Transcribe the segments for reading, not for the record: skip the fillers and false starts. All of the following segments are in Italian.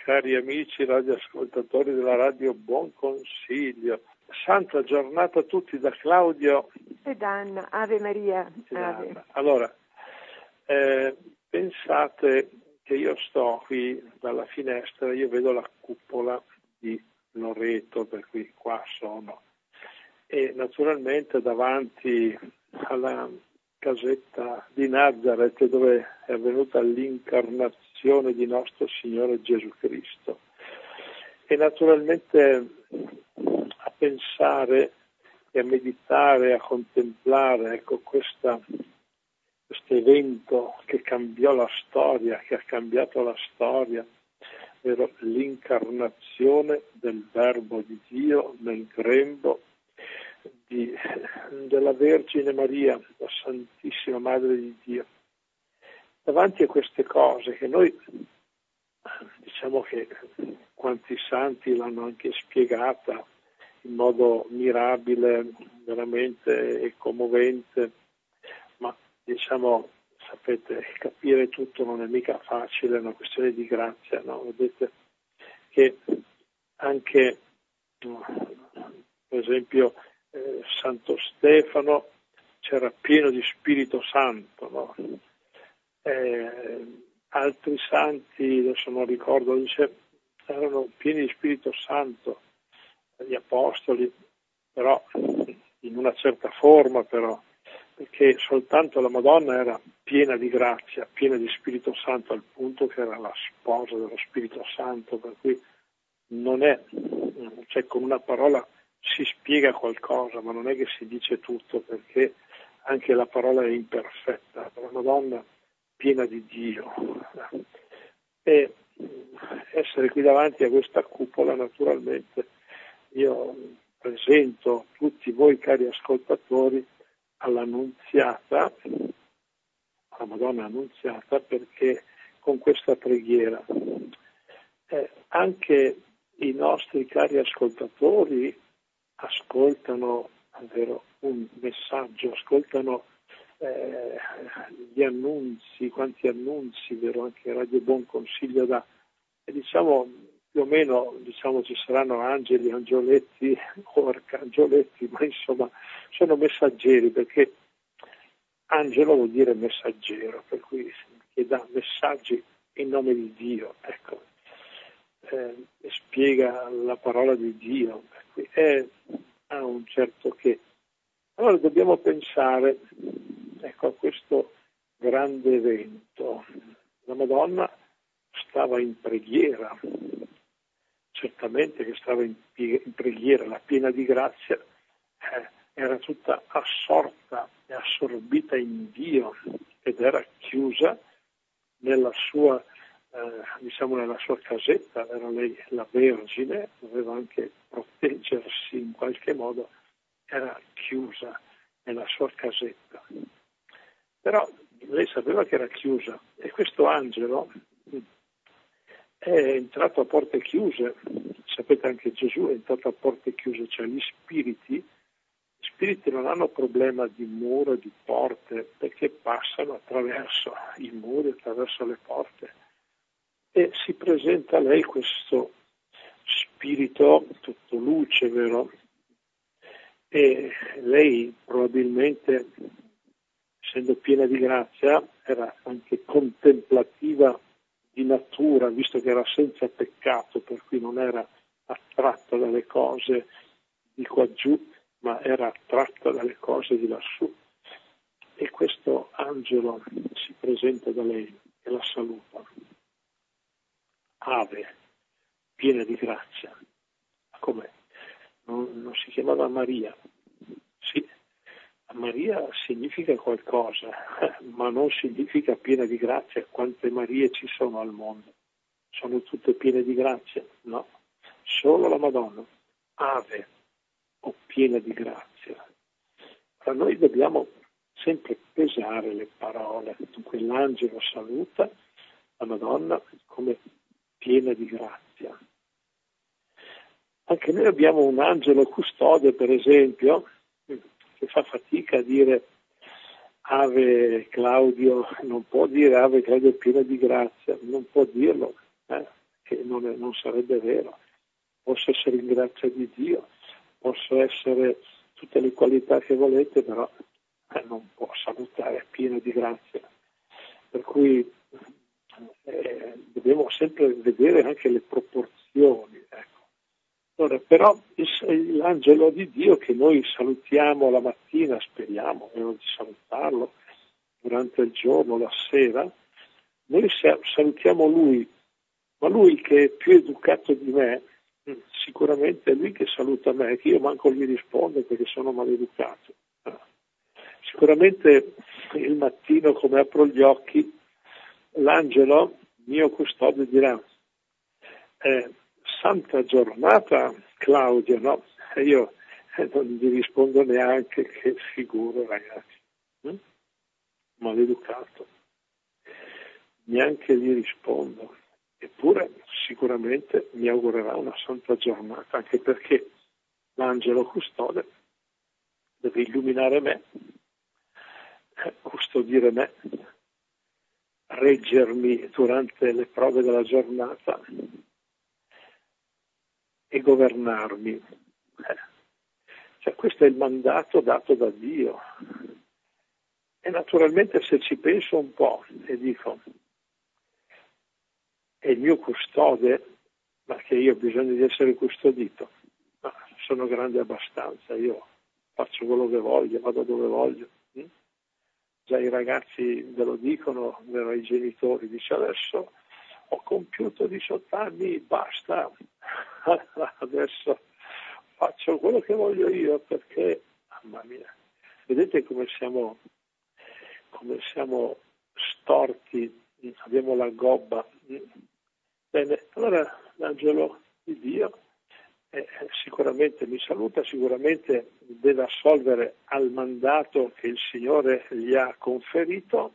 cari amici radioascoltatori della Radio Buon Consiglio. Santa giornata a tutti da Claudio e Anna. Ave Maria. Ave. Allora, pensate che io sto qui dalla finestra, io vedo la cupola di Loreto, per cui qua sono, e naturalmente davanti alla casetta di Nazareth dove è avvenuta l'incarnazione di nostro Signore Gesù Cristo, e naturalmente a pensare e a meditare, a contemplare, ecco, questo evento che cambiò la storia, che ha cambiato la storia, ovvero l'incarnazione del Verbo di Dio nel grembo della Vergine Maria, la Santissima Madre di Dio. Davanti a queste cose che noi, diciamo che quanti santi l'hanno anche spiegata in modo mirabile, veramente commovente, ma diciamo, sapete, capire tutto non è mica facile, è una questione di grazia, no? Vedete che anche, per esempio, Santo Stefano c'era pieno di Spirito Santo, no? Altri santi, adesso non ricordo, erano pieni di Spirito Santo, gli apostoli, però in una certa forma, però, perché soltanto la Madonna era piena di grazia, piena di Spirito Santo, al punto che era la sposa dello Spirito Santo, per cui non è, cioè con una parola si spiega qualcosa, ma non è che si dice tutto, perché anche la parola è imperfetta. La Madonna piena di Dio. E essere qui davanti a questa cupola, naturalmente, io presento tutti voi cari ascoltatori all'Annunziata, alla Madonna Annunziata, perché con questa preghiera anche i nostri cari ascoltatori ascoltano, davvero, un messaggio, ascoltano gli annunzi, quanti annunzi, vero, anche Radio Buon Consiglio dà, e diciamo più o meno, diciamo, ci saranno angeli, angioletti o arcangioletti, ma insomma sono messaggeri, perché angelo vuol dire messaggero, per cui che dà messaggi in nome di Dio, ecco, spiega la parola di Dio, per cui ha un certo che. Allora dobbiamo pensare, ecco, a questo grande evento. La Madonna stava in preghiera, certamente che stava in preghiera, la piena di grazia, era tutta assorta e assorbita in Dio, ed era chiusa nella sua, nella sua casetta. Era lei la Vergine, doveva anche proteggersi in qualche modo, era chiusa nella sua casetta. Però lei sapeva che era chiusa, e questo angelo è entrato a porte chiuse. Sapete, anche Gesù è entrato a porte chiuse, cioè gli spiriti non hanno problema di muro, di porte, perché passano attraverso i muri, attraverso le porte, e si presenta a lei questo spirito tutto luce, vero? E lei probabilmente, essendo piena di grazia, era anche contemplativa di natura, visto che era senza peccato, per cui non era attratta dalle cose di qua giù, ma era attratta dalle cose di lassù. E questo angelo si presenta da lei e la saluta. Ave, piena di grazia. Com'è? Non si chiamava Maria? Sì, Maria significa qualcosa, ma non significa piena di grazia. Quante Marie ci sono al mondo? Sono tutte piene di grazia? No, solo la Madonna. Ave, o piena di grazia. Allora noi dobbiamo sempre pesare le parole. Quell'angelo saluta la Madonna come piena di grazia. Anche noi abbiamo un angelo custode, per esempio, che fa fatica a dire Ave Claudio, non può dire Ave Claudio piena di grazia, non può dirlo, che non sarebbe vero. Posso essere in grazia di Dio, posso essere tutte le qualità che volete, però non può salutare pieno di grazia. Per cui dobbiamo sempre vedere anche le proporzioni. Ecco. Allora, però l'angelo di Dio che noi salutiamo la mattina, speriamo di salutarlo durante il giorno, la sera, noi salutiamo lui, ma lui che è più educato di me, sicuramente è lui che saluta me, che io manco gli rispondo perché sono maleducato. Sicuramente il mattino, come apro gli occhi, l'angelo, mio custode, dirà santa giornata Claudio, no? E io non gli rispondo neanche, che figuro, ragazzi, maleducato, neanche gli rispondo, eppure sicuramente mi augurerà una santa giornata, anche perché l'angelo custode deve illuminare me, custodire me, reggermi durante le prove della giornata e governarmi. Cioè, questo è il mandato dato da Dio. E naturalmente, se ci penso un po' e dico, è il mio custode, ma che io ho bisogno di essere custodito, ma sono grande abbastanza, io faccio quello che voglio, vado dove voglio. Già i ragazzi ve lo dicono, vero, i genitori, dice adesso ho compiuto 18 anni, basta, adesso faccio quello che voglio io, perché, mamma mia, vedete come siamo storti, abbiamo la gobba. Bene, allora l'angelo di Dio sicuramente mi saluta, sicuramente deve assolvere al mandato che il Signore gli ha conferito.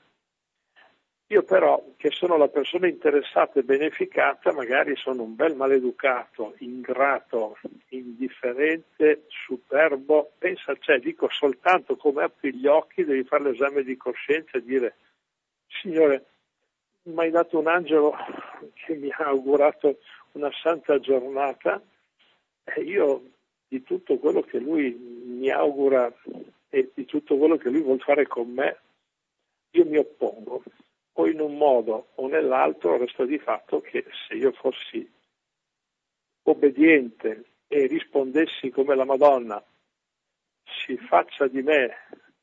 Io però, che sono la persona interessata e beneficata, magari sono un bel maleducato, ingrato, indifferente, superbo. Pensa, dico soltanto come apri gli occhi, devi fare l'esame di coscienza e dire: Signore, mi hai dato un angelo che mi ha augurato una santa giornata, e io di tutto quello che lui mi augura e di tutto quello che lui vuol fare con me, io mi oppongo, o in un modo o nell'altro. Resta di fatto che se io fossi obbediente e rispondessi come la Madonna, si faccia di me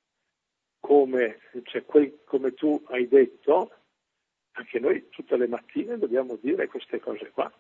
come tu hai detto, anche noi tutte le mattine dobbiamo dire queste cose qua.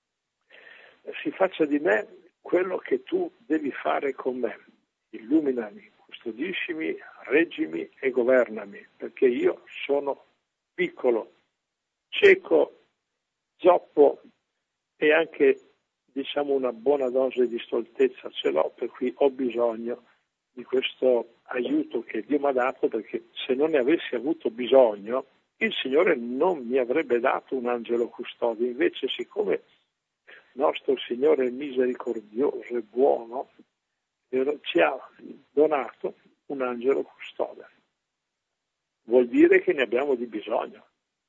Si faccia di me quello che tu devi fare con me. Illuminami, custodiscimi, reggimi e governami, perché io sono piccolo, cieco, zoppo e anche, una buona dose di stoltezza ce l'ho, per cui ho bisogno di questo aiuto che Dio mi ha dato, perché se non ne avessi avuto bisogno, il Signore non mi avrebbe dato un angelo custode. Invece, siccome nostro Signore è misericordioso e buono, ci ha donato un angelo custode. Vuol dire che ne abbiamo di bisogno,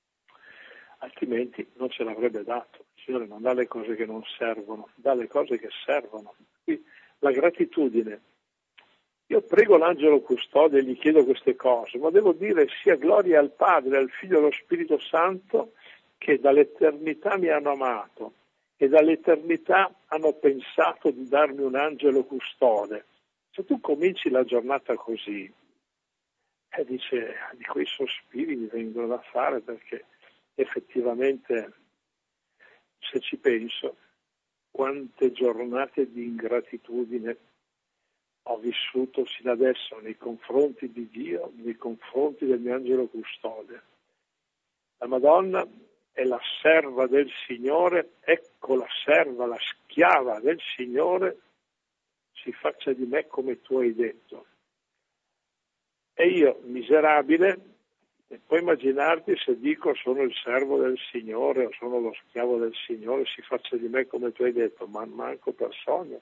altrimenti non ce l'avrebbe dato. Il Signore non dà le cose che non servono, dà le cose che servono. Qui la gratitudine. Io prego l'angelo custode e gli chiedo queste cose, ma devo dire sia gloria al Padre, al Figlio e allo Spirito Santo, che dall'eternità mi hanno amato e dall'eternità hanno pensato di darmi un angelo custode. Se tu cominci la giornata così, dice, di quei sospiri mi vengono da fare, perché effettivamente, se ci penso, quante giornate di ingratitudine ho vissuto sino adesso nei confronti di Dio, nei confronti del mio angelo custode. La Madonna è la serva del Signore, ecco la serva, la schiava del Signore, si faccia di me come tu hai detto. E io, miserabile, e puoi immaginarti se dico sono il servo del Signore o sono lo schiavo del Signore, si faccia di me come tu hai detto, ma manco per sogno.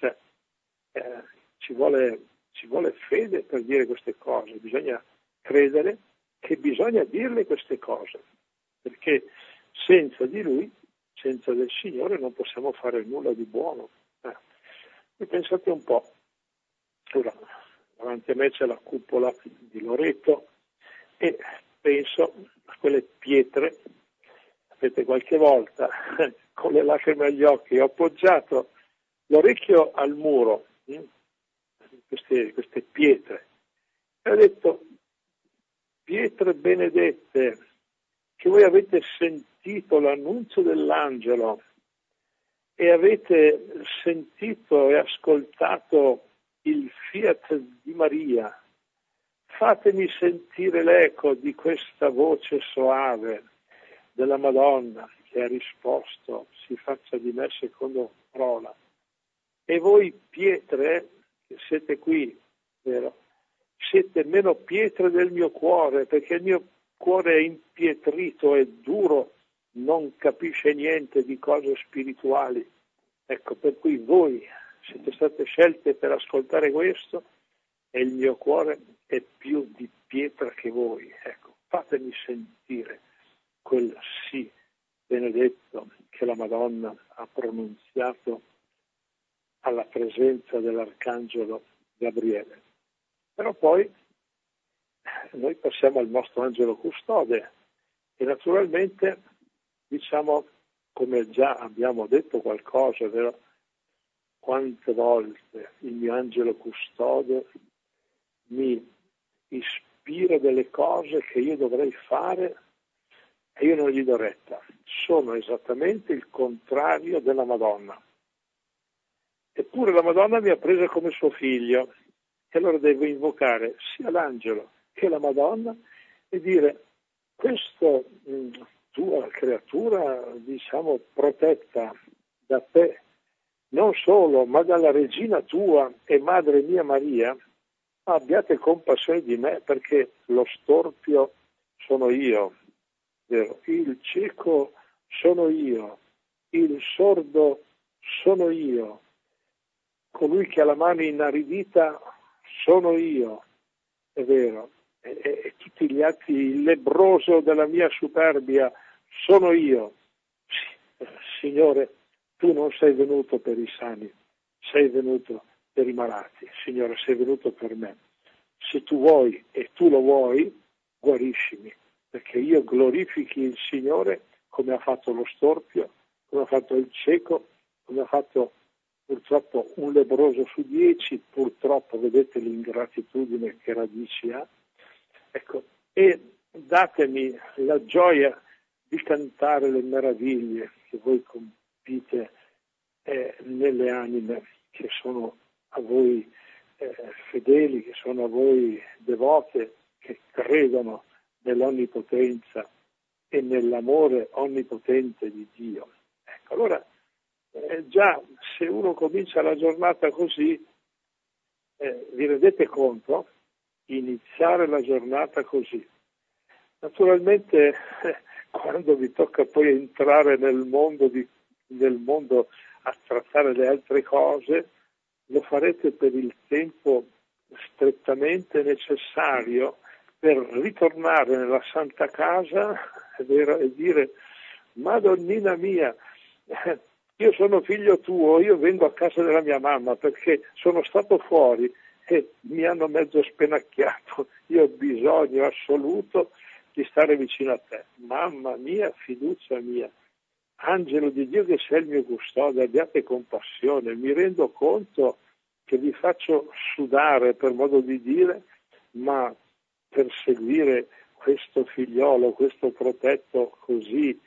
Ci vuole fede per dire queste cose, bisogna credere che bisogna dirle queste cose, perché senza di Lui senza del Signore non possiamo fare nulla di buono. E pensate un po', ora, davanti a me c'è la cupola di Loreto e penso a quelle pietre. Sapete, qualche volta con le lacrime agli occhi ho appoggiato l'orecchio al muro, queste pietre, e ho detto: pietre benedette, che voi avete sentito l'annuncio dell'angelo e avete sentito e ascoltato il fiat di Maria, fatemi sentire l'eco di questa voce soave della Madonna che ha risposto: si faccia di me secondo parola. E voi pietre che siete qui, vero? Siete meno pietre del mio cuore, perché il mio cuore è impietrito, è duro, non capisce niente di cose spirituali. Ecco, per cui voi siete state scelte per ascoltare questo e il mio cuore è più di pietra che voi. Ecco, fatemi sentire quel sì benedetto che la Madonna ha pronunziato alla presenza dell'Arcangelo Gabriele. Però poi noi passiamo al nostro angelo custode e naturalmente diciamo, come già abbiamo detto qualcosa, vero? Quante volte il mio angelo custode mi ispira delle cose che io dovrei fare e io non gli do retta. Sono esattamente il contrario della Madonna. Eppure la Madonna mi ha preso come suo figlio e allora devo invocare sia l'angelo che la Madonna e dire: questa tua creatura, diciamo, protetta da te, non solo, ma dalla regina tua e madre mia Maria, abbiate compassione di me, perché lo storpio sono io, vero? Il cieco sono io, il sordo sono io, colui che ha la mano inaridita sono io, è vero, e tutti gli atti, il lebbroso della mia superbia sono io. Signore, tu non sei venuto per i sani, sei venuto per i malati. Signore, sei venuto per me. Se tu vuoi e tu lo vuoi, guariscimi, perché io glorifichi il Signore come ha fatto lo storpio, come ha fatto il cieco, come ha fatto purtroppo un lebbroso su 10, purtroppo vedete l'ingratitudine che radici ha. Ecco, e datemi la gioia di cantare le meraviglie che voi compite nelle anime che sono a voi fedeli, che sono a voi devote, che credono nell'onnipotenza e nell'amore onnipotente di Dio. Ecco, allora già se uno comincia la giornata così, vi rendete conto? Iniziare la giornata così. Naturalmente quando vi tocca poi entrare nel mondo a trattare le altre cose, lo farete per il tempo strettamente necessario per ritornare nella Santa Casa, è vero, e dire: Madonnina mia, io sono figlio tuo, io vengo a casa della mia mamma perché sono stato fuori e mi hanno mezzo spenacchiato, io ho bisogno assoluto di stare vicino a te. Mamma mia, fiducia mia, angelo di Dio che sei il mio custode, abbiate compassione, mi rendo conto che vi faccio sudare, per modo di dire, ma per seguire questo figliolo, questo protetto così,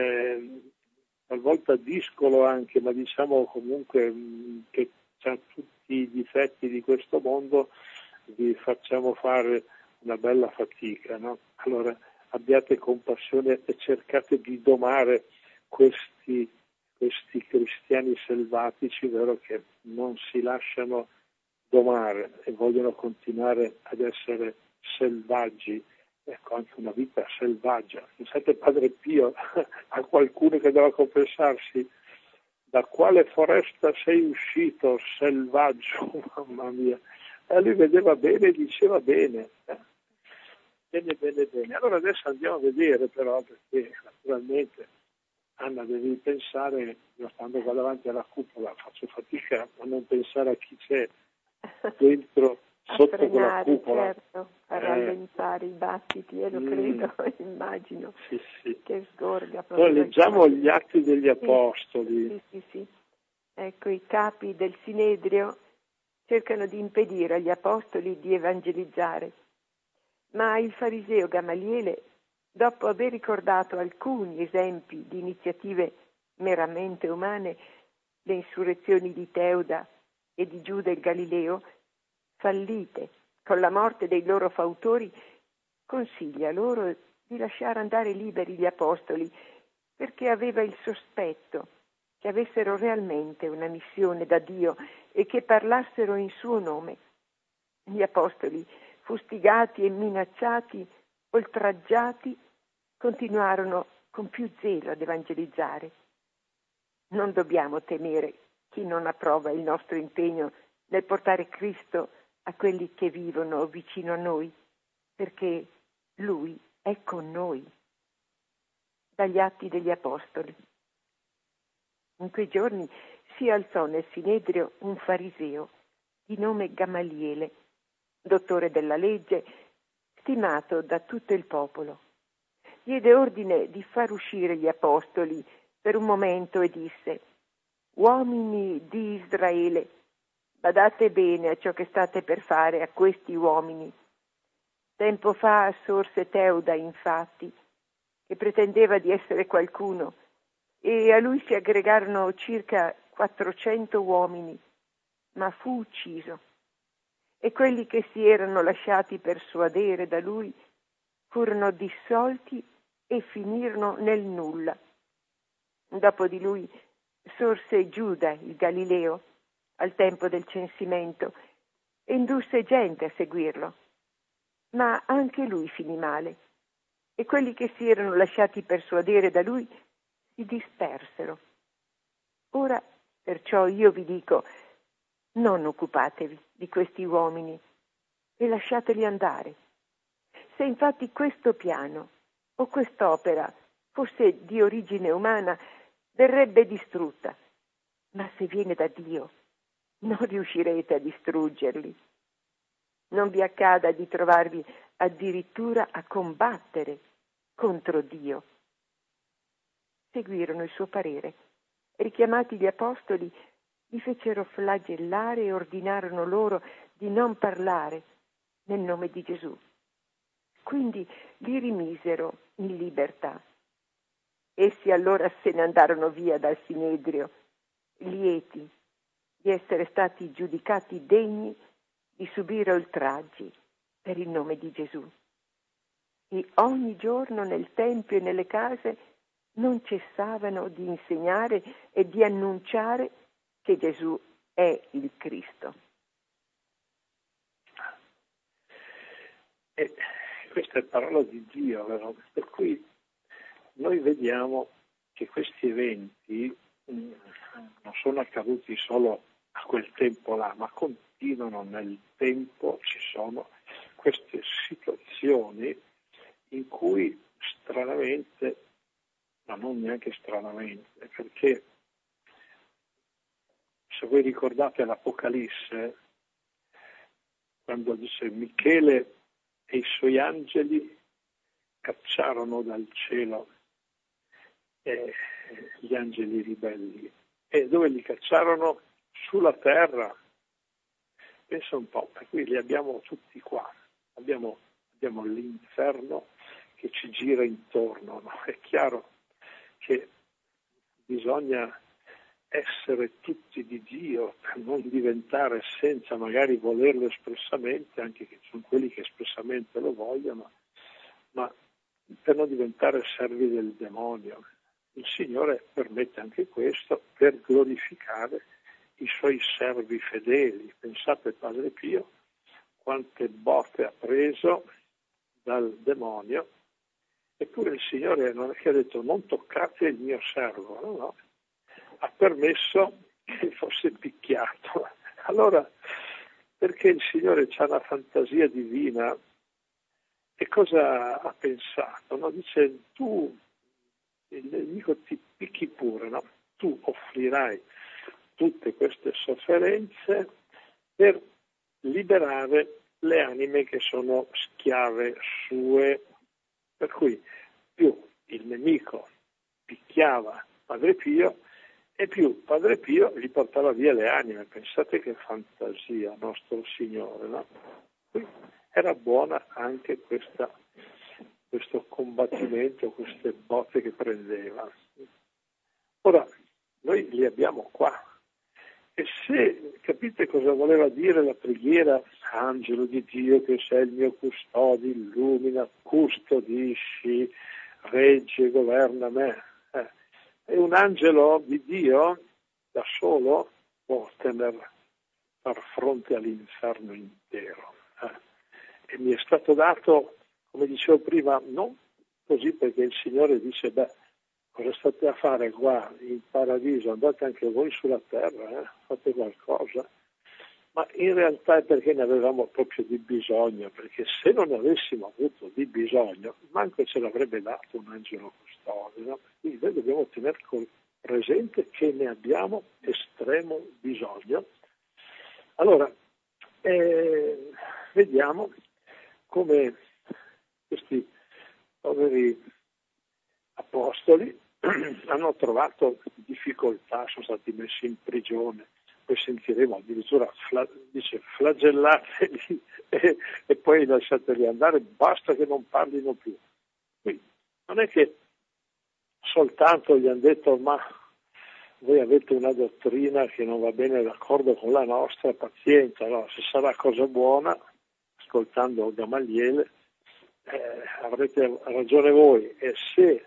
talvolta discolo anche, ma diciamo comunque che ha tutti i difetti di questo mondo, vi facciamo fare una bella fatica, no? Allora abbiate compassione e cercate di domare questi cristiani selvatici, vero, che non si lasciano domare e vogliono continuare ad essere selvaggi. Ecco, anche una vita selvaggia. Pensate, Padre Pio, a qualcuno che doveva confessarsi: da quale foresta sei uscito, selvaggio, mamma mia. E lui vedeva bene e diceva bene. Bene. Allora adesso andiamo a vedere però, perché naturalmente Anna, devi pensare, io stando qua davanti alla cupola faccio fatica a non pensare a chi c'è dentro, sotto quella frenare, cupola. certo, a rallentare i battiti, lo credo, immagino, sì. che sgorga Poi proprio. leggiamo gli Atti degli Apostoli. Sì. Ecco, i capi del Sinedrio cercano di impedire agli apostoli di evangelizzare, ma il fariseo Gamaliele, dopo aver ricordato alcuni esempi di iniziative meramente umane, le insurrezioni di Teuda e di Giuda il Galileo, fallite con la morte dei loro fautori, consiglia loro di lasciare andare liberi gli apostoli, perché aveva il sospetto che avessero realmente una missione da Dio e che parlassero in suo nome. Gli apostoli, fustigati e minacciati, oltraggiati, continuarono con più zelo ad evangelizzare. Non dobbiamo temere chi non approva il nostro impegno nel portare Cristo a quelli che vivono vicino a noi, perché Lui è con noi. Dagli Atti degli Apostoli. In quei giorni si alzò nel Sinedrio un fariseo di nome Gamaliele, dottore della legge, stimato da tutto il popolo. Diede ordine di far uscire gli apostoli per un momento e disse: «Uomini di Israele, badate bene a ciò che state per fare a questi uomini. Tempo fa sorse Teuda, infatti, che pretendeva di essere qualcuno, e a lui si aggregarono circa 400 uomini, ma fu ucciso. E quelli che si erano lasciati persuadere da lui furono dissolti e finirono nel nulla. Dopo di lui sorse Giuda il Galileo al tempo del censimento e indusse gente a seguirlo, ma anche lui finì male, e quelli che si erano lasciati persuadere da lui si dispersero. Ora, perciò io vi dico, non occupatevi di questi uomini e lasciateli andare. Se infatti questo piano o quest'opera fosse di origine umana, verrebbe distrutta, ma se viene da Dio, non riuscirete a distruggerli. Non vi accada di trovarvi addirittura a combattere contro Dio». Seguirono il suo parere. Richiamati gli apostoli, li fecero flagellare e ordinarono loro di non parlare nel nome di Gesù. Quindi li rimisero in libertà. Essi allora se ne andarono via dal Sinedrio, lieti di essere stati giudicati degni di subire oltraggi per il nome di Gesù. E ogni giorno nel Tempio e nelle case non cessavano di insegnare e di annunciare che Gesù è il Cristo. E questa è parola di Dio, vero? Per cui noi vediamo che questi eventi non sono accaduti solo a quel tempo là, ma continuano nel tempo. Ci sono queste situazioni in cui stranamente, ma non neanche stranamente, perché se voi ricordate l'Apocalisse, quando dice Michele e i suoi angeli cacciarono dal cielo gli angeli ribelli. E dove li cacciarono? Sulla terra. Pensa un po', per cui li abbiamo tutti qua. Abbiamo l'inferno che ci gira intorno, no? È chiaro che bisogna essere tutti di Dio per non diventare, senza magari volerlo espressamente, anche che sono quelli che espressamente lo vogliono, ma per non diventare servi del demonio. Il Signore permette anche questo per glorificare i suoi servi fedeli. Pensate, Padre Pio, quante botte ha preso dal demonio, eppure il Signore non è che ha detto non toccate il mio servo, no, ha permesso che fosse picchiato. Allora, perché il Signore ha una fantasia divina, e cosa ha pensato? No? Dice, tu il nemico ti picchi pure, no? Tu offrirai tutte queste sofferenze per liberare le anime che sono schiave sue. Per cui più il nemico picchiava Padre Pio e più Padre Pio gli portava via le anime. Pensate che fantasia, nostro Signore, no? Qui era buona anche questo combattimento, queste botte che prendeva. Ora, noi li abbiamo qua. E se capite cosa voleva dire la preghiera, angelo di Dio che sei il mio custode, illumina, custodisci, regge, governa me. E un angelo di Dio da solo può far fronte all'inferno intero. E mi è stato dato, come dicevo prima, non così perché il Signore dice, cosa state a fare qua in paradiso? Andate anche voi sulla terra, fate qualcosa. Ma in realtà è perché ne avevamo proprio di bisogno, perché se non ne avessimo avuto di bisogno, manco ce l'avrebbe dato un angelo custode, no? Quindi noi dobbiamo tenere presente che ne abbiamo estremo bisogno. Allora, vediamo come questi poveri apostoli hanno trovato difficoltà, sono stati messi in prigione, poi sentiremo addirittura dice flagellateli e poi lasciateli andare, basta che non parlino più. Quindi non è che soltanto gli hanno detto ma voi avete una dottrina che non va bene d'accordo con la nostra, pazienza, no? Se sarà cosa buona, ascoltando Gamaliele, avrete ragione voi, e se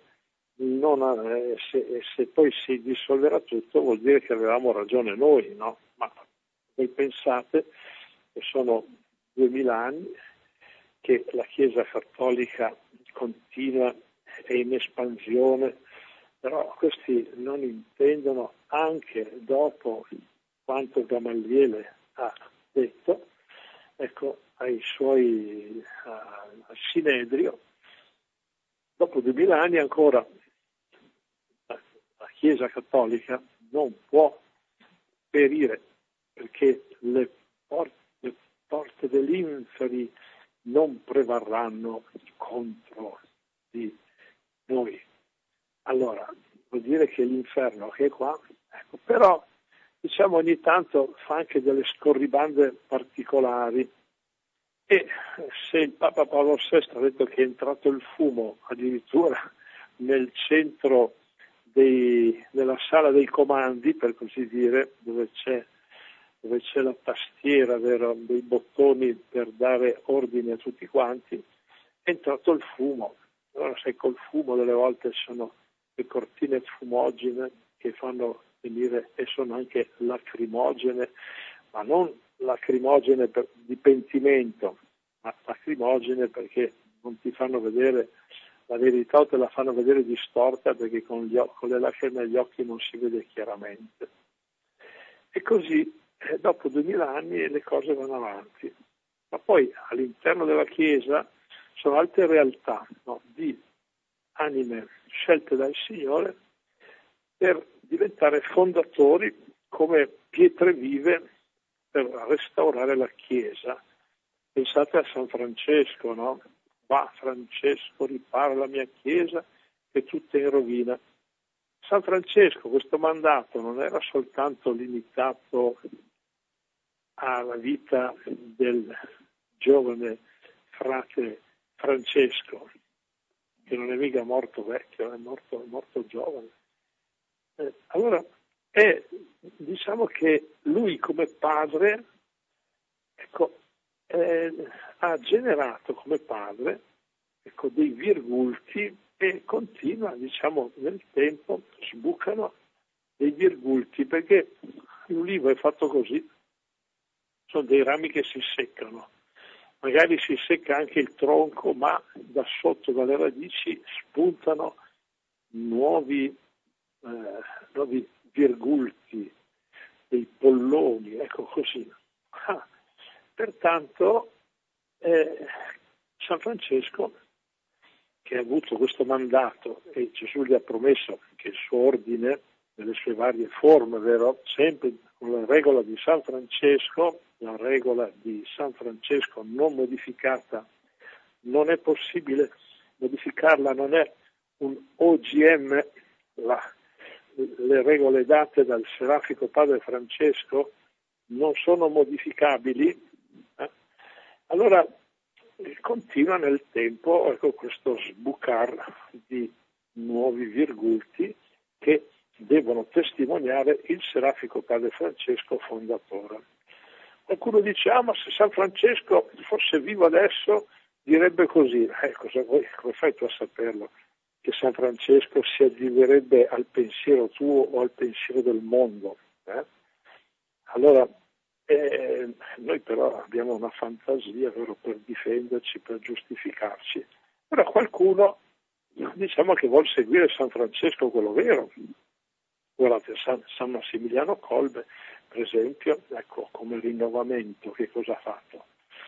poi si dissolverà tutto vuol dire che avevamo ragione noi, no? Ma voi pensate che sono 2000 anni che la Chiesa Cattolica continua, è in espansione, però questi non intendono, anche dopo quanto Gamaliele ha detto, ecco, al Sinedrio, dopo 2000 anni ancora la Chiesa Cattolica non può perire, perché le porte dell'inferi non prevarranno contro di noi. Allora, vuol dire che l'inferno che è qua, ecco, però diciamo ogni tanto fa anche delle scorribande particolari, e se il Papa Paolo VI ha detto che è entrato il fumo addirittura nel centro nella sala dei comandi, per così dire, dove c'è la tastiera, dei bottoni per dare ordine a tutti quanti, è entrato il fumo. Allora, se col fumo delle volte sono le cortine fumogene che fanno venire, e sono anche lacrimogene, ma non lacrimogene di pentimento, ma lacrimogene perché non ti fanno vedere la verità o te la fanno vedere distorta, perché con le lacrime agli occhi non si vede chiaramente. E così dopo 2000 anni le cose vanno avanti. Ma poi all'interno della Chiesa sono altre realtà, no, di anime scelte dal Signore per diventare fondatori come pietre vive per restaurare la Chiesa. Pensate a San Francesco, no? Va Francesco, ripara la mia Chiesa che è tutta in rovina. San Francesco, questo mandato non era soltanto limitato alla vita del giovane frate Francesco, che non è mica morto vecchio, è morto giovane. Allora, diciamo che lui come padre, ecco, ha generato come padre, ecco, dei virgulti, e continua, diciamo, nel tempo sbucano dei virgulti, perché l'ulivo è fatto così, sono dei rami che si seccano, magari si secca anche il tronco, ma da sotto, dalle radici, spuntano nuovi virgulti, dei polloni, ecco così. Pertanto San Francesco, che ha avuto questo mandato, e e Gesù gli ha promesso che il suo ordine, nelle sue varie forme, vero? Sempre con la regola di San Francesco, la regola di San Francesco non modificata, non è possibile modificarla, non è un OGM, le regole date dal Serafico Padre Francesco non sono modificabili, allora continua nel tempo, ecco, questo sbucar di nuovi virgulti che devono testimoniare il Serafico Padre Francesco fondatore. Qualcuno dice, ma se San Francesco fosse vivo adesso direbbe così. Come fai tu a saperlo? Che San Francesco si addiverebbe al pensiero tuo o al pensiero del mondo? Allora, noi però abbiamo una fantasia, vero, per difenderci, per giustificarci. Però qualcuno, diciamo, che vuol seguire San Francesco, quello vero. Guardate, San Massimiliano Kolbe, per esempio, ecco, come rinnovamento, che cosa ha fatto?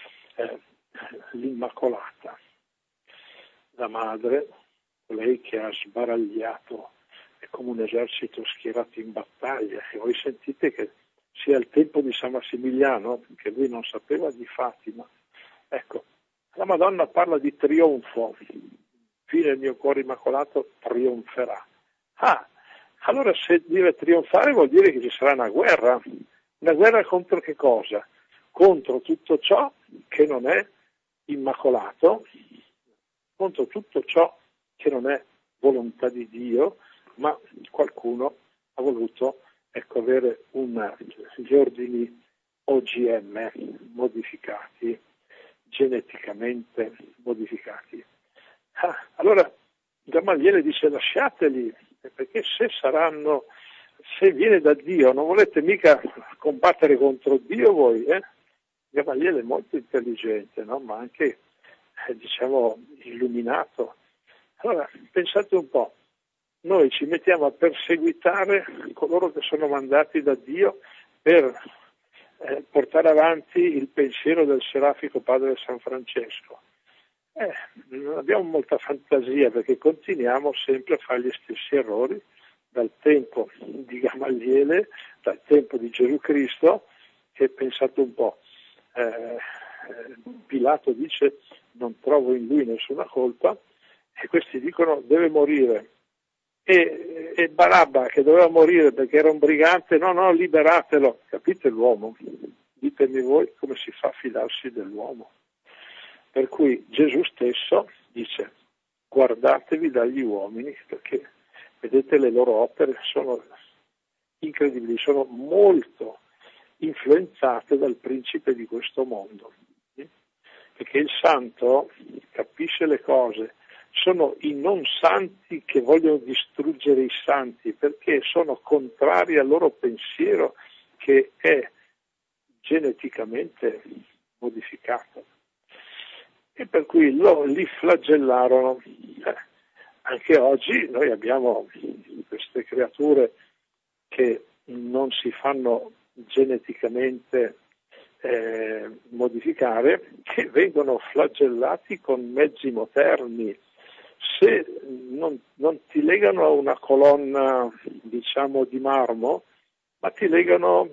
L'Immacolata, la madre, lei che ha sbaragliato, è come un esercito schierato in battaglia, e voi sentite che sia il tempo di San Massimiliano, che lui non sapeva di Fatima, ecco, la Madonna parla di trionfo, fine il mio cuore immacolato trionferà. Allora se deve trionfare vuol dire che ci sarà una guerra contro che cosa? Contro tutto ciò che non è immacolato, contro tutto ciò che non è volontà di Dio, ma qualcuno ha voluto, ecco, avere gli ordini OGM modificati, geneticamente modificati. Allora Gamaliele dice lasciateli, perché se viene da Dio, non volete mica combattere contro Dio voi, Gamaliele è molto intelligente, no? Ma anche, diciamo, illuminato. Allora, pensate un po', noi ci mettiamo a perseguitare coloro che sono mandati da Dio per portare avanti il pensiero del Serafico Padre San Francesco. Non abbiamo molta fantasia, perché continuiamo sempre a fare gli stessi errori dal tempo di Gamaliele, dal tempo di Gesù Cristo, che pensate un po', Pilato dice non trovo in lui nessuna colpa, e questi dicono deve morire, e Barabba, che doveva morire perché era un brigante, no, liberatelo. Capite l'uomo? Ditemi voi come si fa a fidarsi dell'uomo. Per cui Gesù stesso dice guardatevi dagli uomini, perché vedete le loro opere sono incredibili, sono molto influenzate dal principe di questo mondo, perché il santo capisce le cose, sono i non santi che vogliono distruggere i santi, perché sono contrari al loro pensiero che è geneticamente modificato. E per cui li flagellarono. Anche oggi noi abbiamo queste creature che non si fanno geneticamente modificare, che vengono flagellati con mezzi moderni. Se non ti legano a una colonna, diciamo, di marmo, ma ti leggono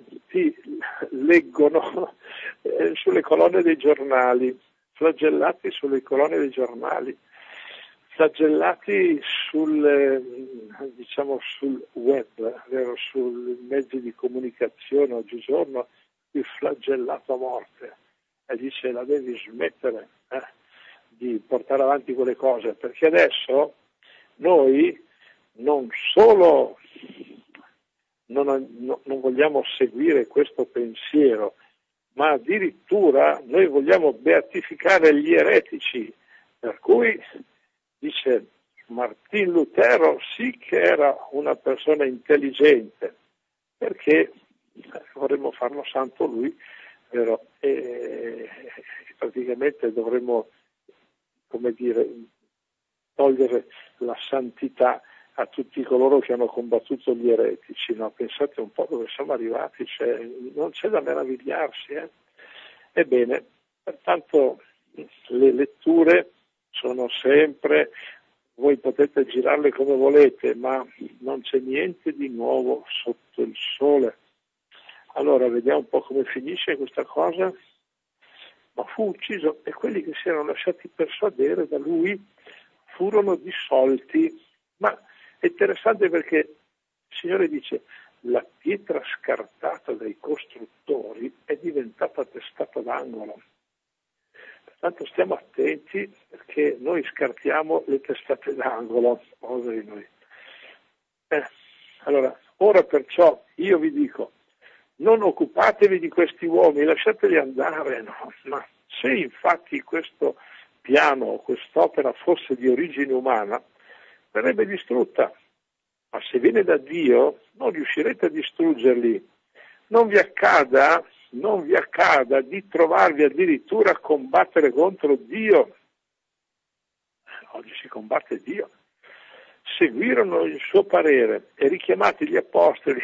sulle colonne dei giornali, flagellati sulle colonne dei giornali, flagellati sul web, vero? Sui mezzi di comunicazione oggigiorno, il flagellato a morte, e dice la devi smettere di portare avanti quelle cose, perché adesso noi non solo non vogliamo seguire questo pensiero, ma addirittura noi vogliamo beatificare gli eretici, per cui dice Martin Lutero sì che era una persona intelligente, perché vorremmo farlo santo lui, vero? E praticamente dovremmo, come dire, togliere la santità a tutti coloro che hanno combattuto gli eretici, no? Pensate un po' dove siamo arrivati, non c'è da meravigliarsi. Ebbene, pertanto le letture sono sempre voi potete girarle come volete, ma non c'è niente di nuovo sotto il sole. Allora vediamo un po' come finisce questa cosa. Ma fu ucciso e quelli che si erano lasciati persuadere da lui furono dissolti. Ma è interessante perché il Signore dice: la pietra scartata dai costruttori è diventata testata d'angolo. Pertanto stiamo attenti, perché noi scartiamo le testate d'angolo, poveri noi. Allora, ora perciò io vi dico: non occupatevi di questi uomini, lasciateli andare, no? Ma se infatti questo piano, quest'opera fosse di origine umana, verrebbe distrutta. Ma se viene da Dio, non riuscirete a distruggerli. Non vi accada di trovarvi addirittura a combattere contro Dio. Oggi si combatte Dio. Seguirono il suo parere e richiamati gli apostoli.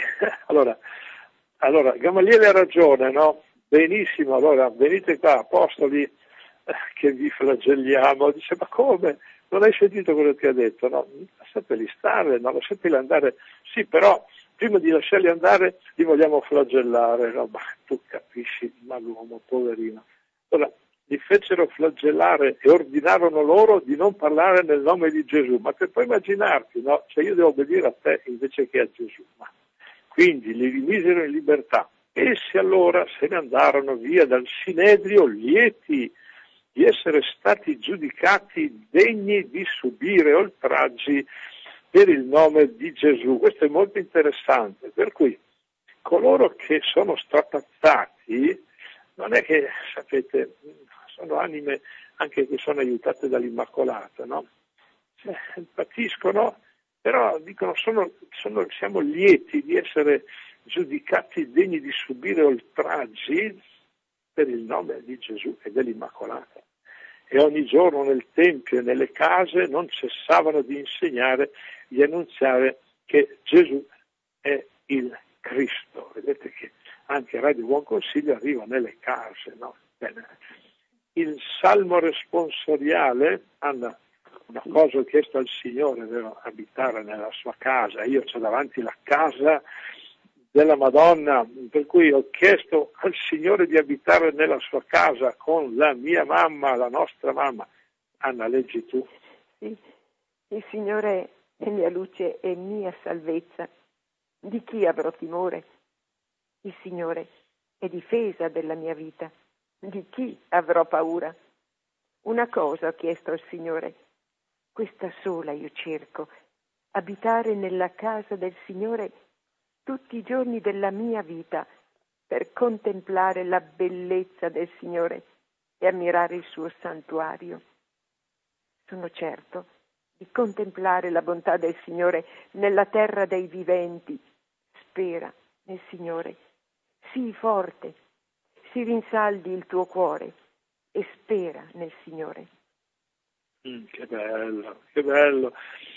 Allora, Gamaliele ha ragione, no? Benissimo, allora venite qua, apostoli, che vi flagelliamo. Dice: ma come? Non hai sentito quello che ti ha detto? No, lasciateli stare, no? Lasciateli andare. Sì, però prima di lasciarli andare li vogliamo flagellare. No, ma tu capisci, ma l'uomo, poverino. Allora, li fecero flagellare e ordinarono loro di non parlare nel nome di Gesù. Ma te puoi immaginarti, no? Cioè io devo obbedire a te invece che a Gesù. Ma quindi li rimisero in libertà. Essi allora se ne andarono via dal Sinedrio lieti di essere stati giudicati degni di subire oltraggi per il nome di Gesù. Questo è molto interessante, per cui coloro che sono strapazzati non è che, sapete, sono anime anche che sono aiutate dall'Immacolata, no? Patiscono, però dicono siamo lieti di essere giudicati degni di subire oltraggi per il nome di Gesù e dell'Immacolata. E ogni giorno nel Tempio e nelle case non cessavano di insegnare, di annunziare che Gesù è il Cristo. Vedete che anche Radio Buon Consiglio arriva nelle case, no? Bene. Il Salmo responsoriale, Anna, una cosa ho chiesto al Signore, vero? Abitare nella sua casa. Io ho davanti la casa della Madonna, per cui ho chiesto al Signore di abitare nella sua casa con la mia mamma, la nostra mamma. Anna, leggi tu. Sì, il Signore è mia luce e mia salvezza. Di chi avrò timore? Il Signore è difesa della mia vita. Di chi avrò paura? Una cosa ho chiesto al Signore, questa sola io cerco, abitare nella casa del Signore tutti i giorni della mia vita, per contemplare la bellezza del Signore e ammirare il suo santuario. Sono certo di contemplare la bontà del Signore nella terra dei viventi. Spera nel Signore, sii forte, si rinsaldi il tuo cuore e spera nel Signore. Che bello, che bello.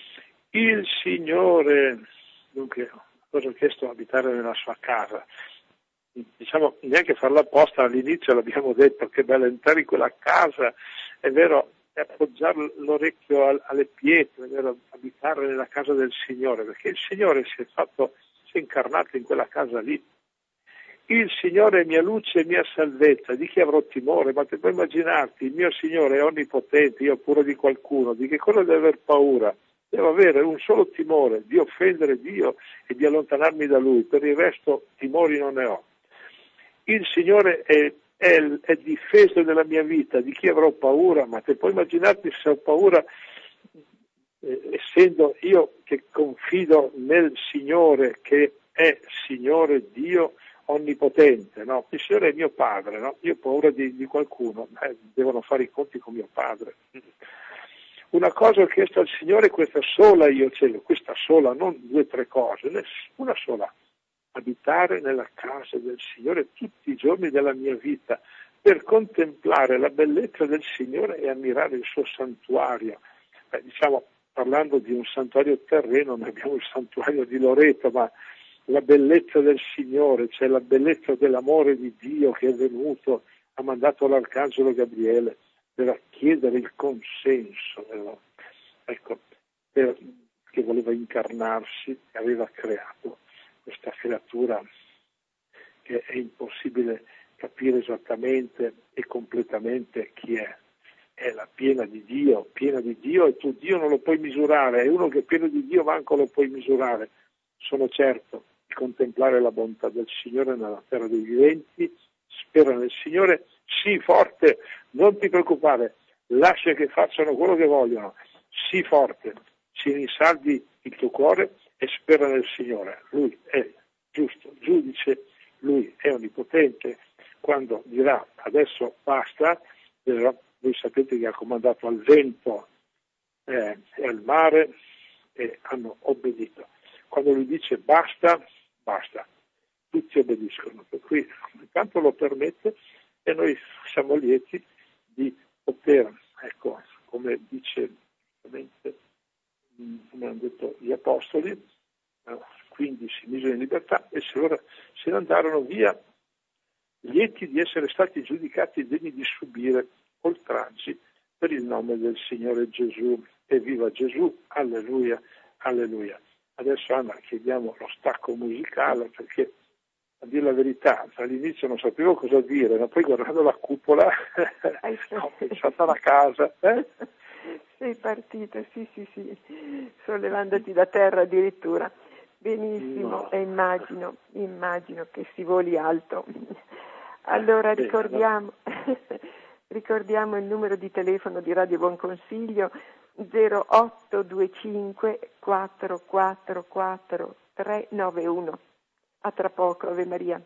Il Signore, dunque, cosa ho chiesto? Abitare nella sua casa. Diciamo, neanche farla apposta, all'inizio l'abbiamo detto, che bello entrare in quella casa, è vero, e appoggiare l'orecchio alle pietre, è vero, abitare nella casa del Signore, perché il Signore si è incarnato in quella casa lì. Il Signore è mia luce e mia salvezza, di chi avrò timore? Ma te puoi immaginarti, il mio Signore è onnipotente, io ho paura di qualcuno, di che cosa devo aver paura? Devo avere un solo timore, di offendere Dio e di allontanarmi da Lui, per il resto timori non ne ho. Il Signore è difesa della mia vita, di chi avrò paura? Ma te puoi immaginarti se ho paura, essendo io che confido nel Signore, che è Signore Dio onnipotente, no? Il Signore è mio padre, no? Io ho paura di qualcuno, devono fare i conti con mio padre. Una cosa ho chiesto al Signore, questa sola io cielo, questa sola, non 2 o 3 cose, una sola, abitare nella casa del Signore tutti i giorni della mia vita, per contemplare la bellezza del Signore e ammirare il suo santuario. Diciamo, parlando di un santuario terreno, noi abbiamo il santuario di Loreto, ma la bellezza del Signore, cioè la bellezza dell'amore di Dio che è venuto, ha mandato l'Arcangelo Gabriele per chiedere il consenso. Ecco, che voleva incarnarsi, che aveva creato questa creatura che è impossibile capire esattamente e completamente chi è. È la piena di Dio, e tu Dio non lo puoi misurare, è uno che è pieno di Dio manco lo puoi misurare. Sono certo di contemplare la bontà del Signore nella terra dei viventi, spera nel Signore, sii forte, non ti preoccupare, lascia che facciano quello che vogliono, sii forte, si rinsaldi il tuo cuore e spera nel Signore. Lui è giusto giudice, Lui è onnipotente. Quando dirà adesso basta, voi sapete che ha comandato al vento e al mare e hanno obbedito. Quando lui dice basta, basta, tutti obbediscono. Per cui intanto lo permette e noi siamo lieti di poter, ecco, come dice come hanno detto gli apostoli, quindi si misero in libertà e se ne andarono via lieti di essere stati giudicati degni di subire oltraggi per il nome del Signore Gesù. E viva Gesù, alleluia, alleluia. Adesso Anna chiediamo lo stacco musicale perché, a dire la verità, all'inizio non sapevo cosa dire, ma poi guardando la cupola ho pensato alla casa. Sei partita, sì, sollevandoti da terra addirittura. Benissimo, No. e immagino che si voli alto. Allora ricordiamo il numero di telefono di Radio Buon Consiglio 0825 444 391. A tra poco, Ave Maria.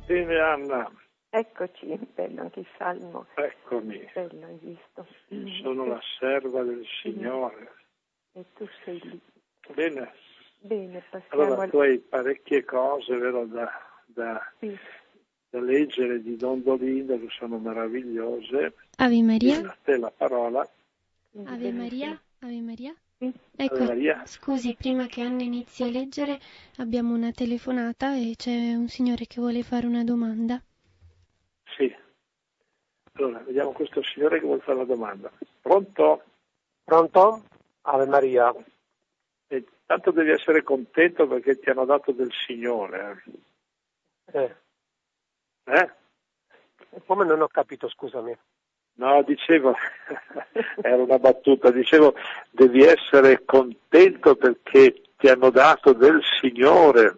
Bene Anna. Eccoci, bello anche il salmo. Eccomi. Bello, hai visto. Sono la serva del Signore. E tu sei lì. Bene. Bene, passiamo Allora tu hai parecchie cose, vero, da leggere di Dondolino, che sono meravigliose. Ave Maria. A te la parola. Ave Maria. Ave Maria. Sì. Ecco, Ave Maria. scusi, prima che Anna inizi a leggere abbiamo una telefonata e c'è un signore che vuole fare una domanda. Sì. Allora, vediamo questo signore che vuole fare la domanda. Pronto? Pronto? Ave Maria. E tanto devi essere contento perché ti hanno dato del Signore. Come non ho capito, scusami. No, dicevo, era una battuta, dicevo, devi essere contento perché ti hanno dato del Signore.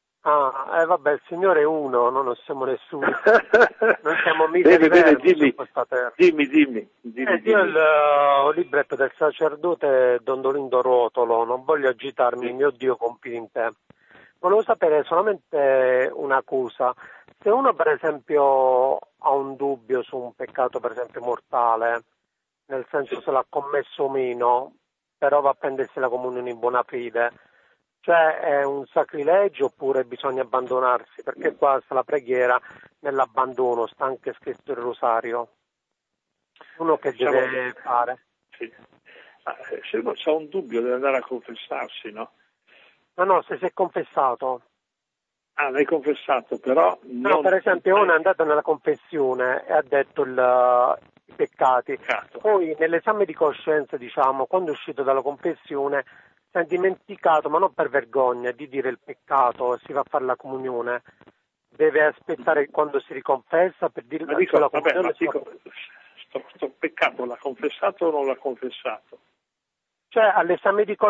Vabbè, il Signore è uno, no? Non siamo nessuno. Non siamo mica Bene, diversi su questa terra. dimmi. Io il libretto del sacerdote Dondolindo Rotolo, non voglio agitarmi, Sì. mio Dio compiti in te. Volevo sapere solamente una cosa. Se uno per esempio ha un dubbio su un peccato per esempio mortale, nel senso se l'ha commesso o meno, però va a prendersi la comunione in buona fede, cioè è un sacrilegio oppure bisogna abbandonarsi? Perché qua sta la preghiera nell'abbandono, sta anche scritto il rosario. Uno che deve fare? Sì. Se uno ha un dubbio deve andare a confessarsi, no? No, se si è confessato. Ah, l'hai confessato, però... No, per esempio uno è andato nella confessione e ha detto i peccati. Peccato. Poi nell'esame di coscienza, diciamo, quando è uscito dalla confessione si è dimenticato, ma non per vergogna, di dire il peccato e si va a fare la comunione. Deve aspettare quando si riconfessa per dire Ma dico, la comunione. sto peccato l'ha confessato o non l'ha confessato? Cioè all'esame di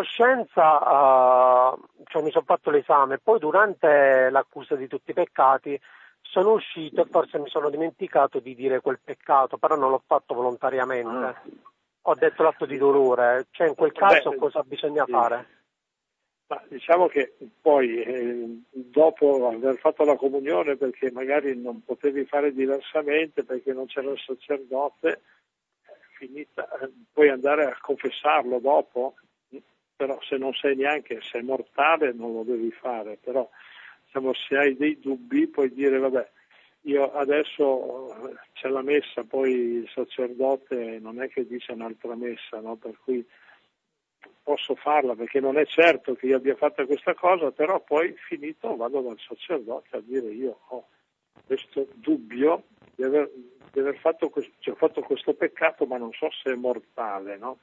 coscienza mi sono fatto l'esame, poi durante l'accusa di tutti i peccati sono uscito e forse mi sono dimenticato di dire quel peccato, però non l'ho fatto volontariamente. Ho detto l'atto di dolore, cioè in quel caso cosa bisogna fare? Ma diciamo che poi dopo aver fatto la comunione, perché magari non potevi fare diversamente perché non c'era il sacerdote, finita, puoi andare a confessarlo dopo, però se non sai neanche se è mortale non lo devi fare, però diciamo, se hai dei dubbi puoi dire vabbè, io adesso c'è la messa, poi il sacerdote non è che dice un'altra messa, no? Per cui posso farla perché non è certo che io abbia fatto questa cosa, però poi finito vado dal sacerdote a dire io ho questo dubbio di aver fatto ho fatto questo peccato, ma non so se è mortale, no?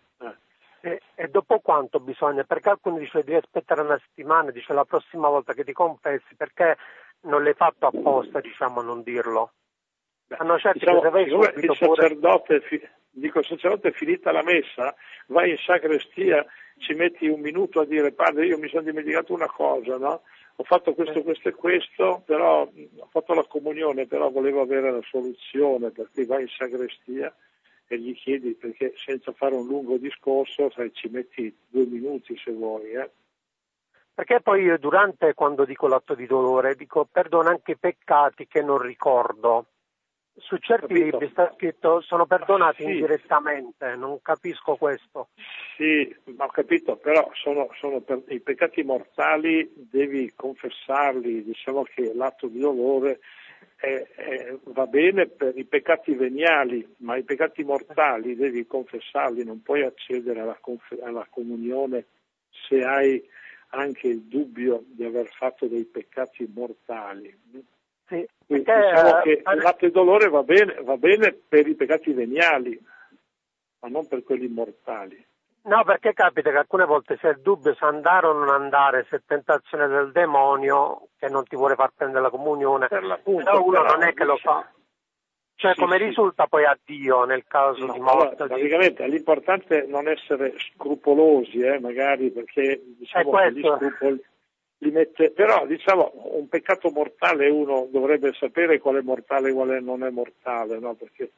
E dopo quanto bisogna? Perché alcuni dicono devi aspettare una settimana, dice la prossima volta che ti confessi, perché non l'hai fatto apposta, diciamo, a non dirlo. Hanno certi diciamo, che il sacerdote, il sacerdote finita la messa, vai in sacrestia, ci metti un minuto a dire padre io mi sono dimenticato una cosa, no? Ho fatto questo e questo, però ho fatto la comunione, però volevo avere la soluzione, per cui vai in sacrestia e gli chiedi, perché senza fare un lungo discorso ci metti 2 minuti se vuoi. Perché poi io quando dico l'atto di dolore, dico perdono anche i peccati che non ricordo. Su certi libri sta scritto sono perdonati indirettamente, non capisco questo. Sì, ho capito, però sono per i peccati mortali devi confessarli, diciamo che l'atto di dolore va bene per i peccati veniali, ma i peccati mortali devi confessarli, non puoi accedere alla comunione se hai anche il dubbio di aver fatto dei peccati mortali. Sì, quindi perché, diciamo che l'atto di dolore va bene per i peccati veniali, ma non per quelli mortali. No, perché capita che alcune volte c'è il dubbio se andare o non andare, se è tentazione del demonio che non ti vuole far prendere la comunione, però uno non è che lo fa. Cioè come risulta poi a Dio nel caso di morte? Praticamente l'importante è non essere scrupolosi, magari, perché diciamo che gli scrupoli li mette, però diciamo un peccato mortale uno dovrebbe sapere quale è mortale e quale non è mortale, no? Perché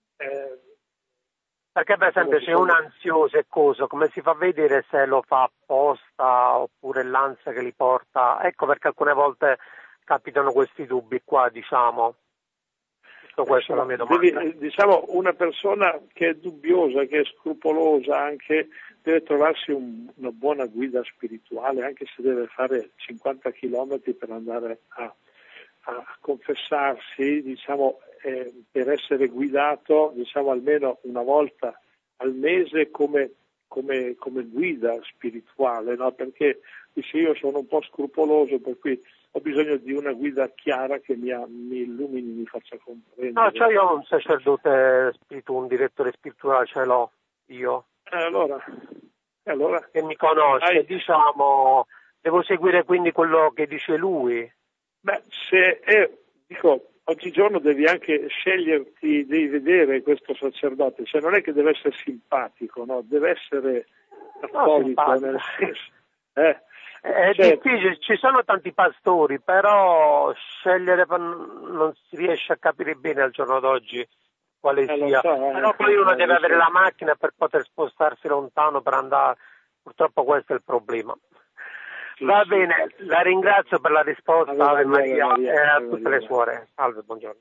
per esempio se uno è ansioso e cosa, come si fa a vedere se lo fa apposta oppure l'ansia che li porta? Ecco perché alcune volte capitano questi dubbi qua, diciamo. Questa è la mia domanda. Diciamo, una persona che è dubbiosa, che è scrupolosa, anche deve trovarsi una buona guida spirituale, anche se deve fare 50 chilometri per andare a confessarsi, diciamo, per essere guidato, diciamo, almeno una volta al mese come guida spirituale, no? Perché dice io sono un po' scrupoloso, per cui ho bisogno di una guida chiara che mi illumini, mi faccia comprendere. No, cioè io ho un sacerdote un direttore spirituale, ce l'ho io. Allora. Che mi conosce, diciamo, devo seguire quindi quello che dice lui. Beh, oggigiorno devi anche sceglierti, devi vedere questo sacerdote, cioè non è che deve essere simpatico, no? Deve essere cattolico, nel senso. È difficile, ci sono tanti pastori, però scegliere non si riesce a capire bene al giorno d'oggi quale sia. Però poi uno deve avere la macchina per poter spostarsi lontano per andare, purtroppo questo è il problema. Va bene, la ringrazio per la risposta, Ave Maria, e a tutte le suore. Salve, buongiorno.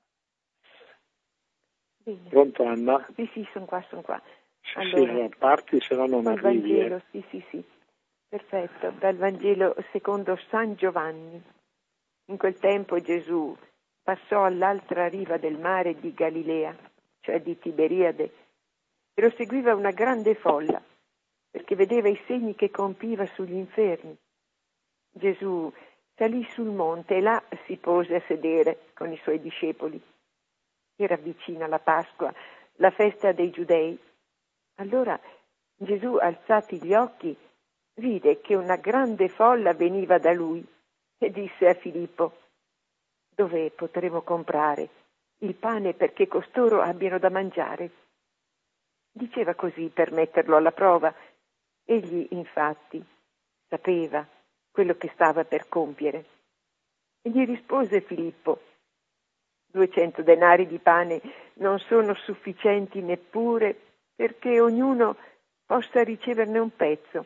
Bene. Pronto, Anna? Sì, sono qua. Allora, parti, se no non arrivi. Vangelo, sì. Perfetto, dal Vangelo secondo San Giovanni. In quel tempo Gesù passò all'altra riva del mare di Galilea, cioè di Tiberiade, e lo seguiva una grande folla, perché vedeva i segni che compiva sugli infermi. Gesù salì sul monte e là si pose a sedere con i suoi discepoli. Era vicina la Pasqua, la festa dei Giudei. Allora Gesù, alzati gli occhi, vide che una grande folla veniva da lui e disse a Filippo: dove potremo comprare il pane perché costoro abbiano da mangiare? Diceva così per metterlo alla prova. Egli infatti sapeva quello che stava per compiere. E gli rispose Filippo: 200 denari di pane non sono sufficienti neppure perché ognuno possa riceverne un pezzo.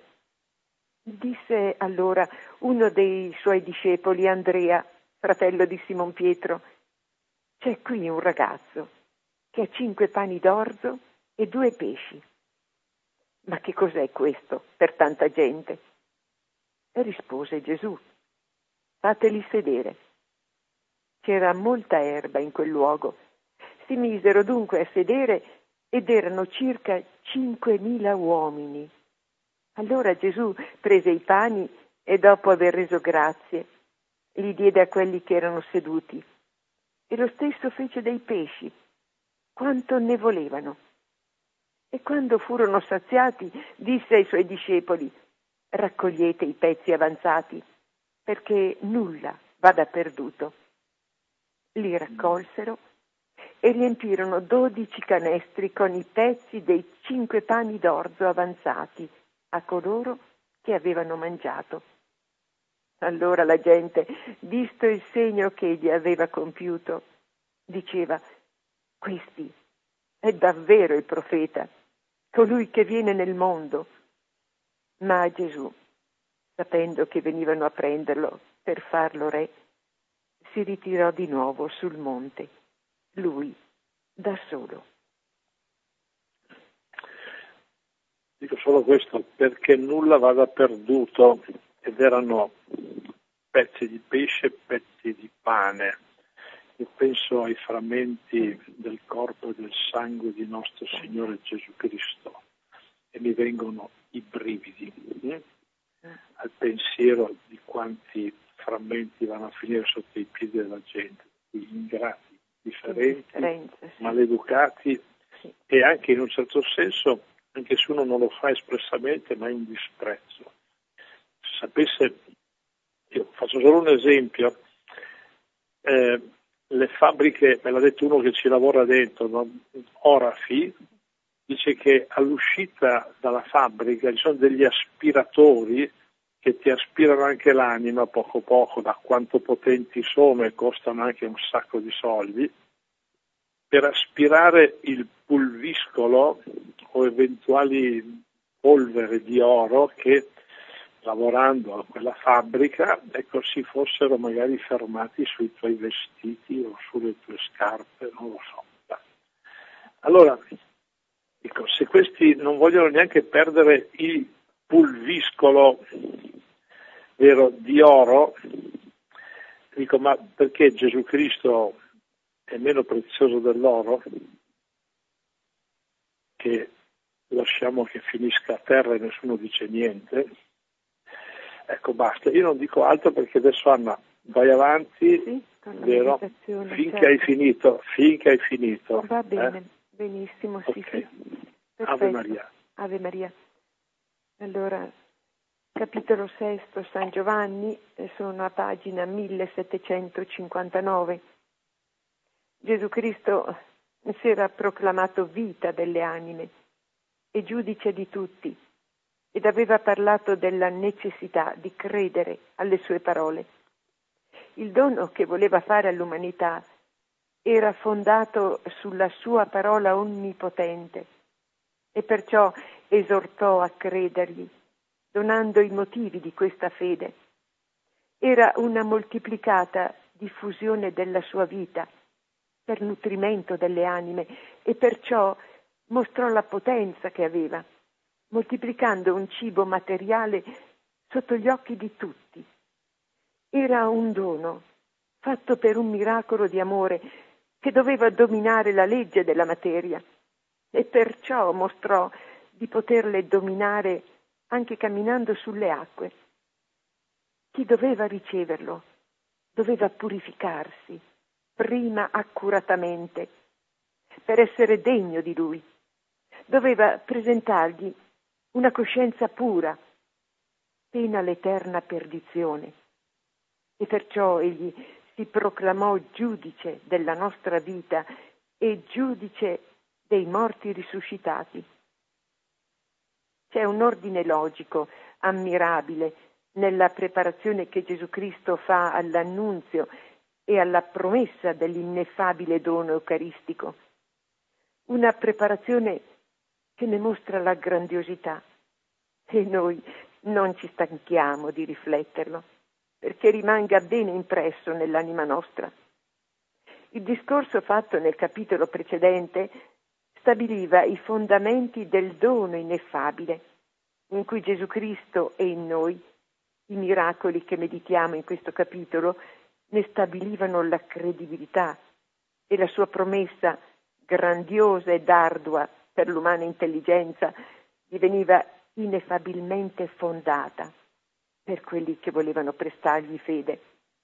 Disse allora uno dei suoi discepoli, Andrea, fratello di Simon Pietro: c'è qui un ragazzo che ha 5 pani d'orzo e 2 pesci. Ma che cos'è questo per tanta gente? E rispose Gesù: fateli sedere. C'era molta erba in quel luogo. Si misero dunque a sedere ed erano circa 5.000 uomini. Allora Gesù prese i pani e dopo aver reso grazie, li diede a quelli che erano seduti. E lo stesso fece dei pesci, quanto ne volevano. E quando furono saziati, disse ai suoi discepoli: raccogliete i pezzi avanzati, perché nulla vada perduto. Li raccolsero e riempirono 12 canestri con i pezzi dei 5 pani d'orzo avanzati a coloro che avevano mangiato. Allora la gente, visto il segno che egli aveva compiuto, diceva: questi è davvero il profeta, colui che viene nel mondo. Ma Gesù, sapendo che venivano a prenderlo per farlo re, si ritirò di nuovo sul monte, lui da solo. Dico solo questo, perché nulla vada perduto, ed erano pezzi di pesce, pezzi di pane. Io penso ai frammenti del corpo e del sangue di nostro Signore Gesù Cristo e mi vengono i brividi al pensiero di quanti frammenti vanno a finire sotto i piedi della gente, ingrati, differenti, maleducati e anche in un certo senso, anche se uno non lo fa espressamente, ma è un disprezzo. Se sapesse, io faccio solo un esempio, le fabbriche, me l'ha detto uno che ci lavora dentro, no? Orafi, dice che all'uscita dalla fabbrica ci sono degli aspiratori che ti aspirano anche l'anima poco poco, da quanto potenti sono e costano anche un sacco di soldi, per aspirare il pulviscolo o eventuali polvere di oro che lavorando a quella fabbrica, ecco, si fossero magari fermati sui tuoi vestiti o sulle tue scarpe, non lo so. Allora, dico, se questi non vogliono neanche perdere il pulviscolo, vero, di oro, dico, ma perché Gesù Cristo è meno prezioso dell'oro? Che lasciamo che finisca a terra e nessuno dice niente. Ecco, basta, io non dico altro perché adesso Anna vai avanti, sì, vero? Finché hai finito. Va bene, benissimo, sì, okay. sì. Ave Maria. Ave Maria. Allora, capitolo 6, San Giovanni, sono a pagina 1759. Gesù Cristo si era proclamato vita delle anime e giudice di tutti, ed aveva parlato della necessità di credere alle sue parole. Il dono che voleva fare all'umanità era fondato sulla sua parola onnipotente e perciò esortò a credergli, donando i motivi di questa fede. Era una moltiplicata diffusione della sua vita per nutrimento delle anime e perciò mostrò la potenza che aveva, moltiplicando un cibo materiale sotto gli occhi di tutti. Era un dono fatto per un miracolo di amore che doveva dominare la legge della materia e perciò mostrò di poterle dominare anche camminando sulle acque. Chi doveva riceverlo doveva purificarsi prima accuratamente per essere degno di lui. Doveva presentargli una coscienza pura, pena l'eterna perdizione. E perciò egli si proclamò giudice della nostra vita e giudice dei morti risuscitati. C'è un ordine logico, ammirabile, nella preparazione che Gesù Cristo fa all'annunzio e alla promessa dell'ineffabile dono eucaristico. Una preparazione che ne mostra la grandiosità e noi non ci stanchiamo di rifletterlo perché rimanga bene impresso nell'anima nostra. Il discorso fatto nel capitolo precedente stabiliva i fondamenti del dono ineffabile in cui Gesù Cristo è in noi. I miracoli che meditiamo in questo capitolo ne stabilivano la credibilità e la sua promessa grandiosa ed ardua per l'umana intelligenza diveniva ineffabilmente fondata per quelli che volevano prestargli fede.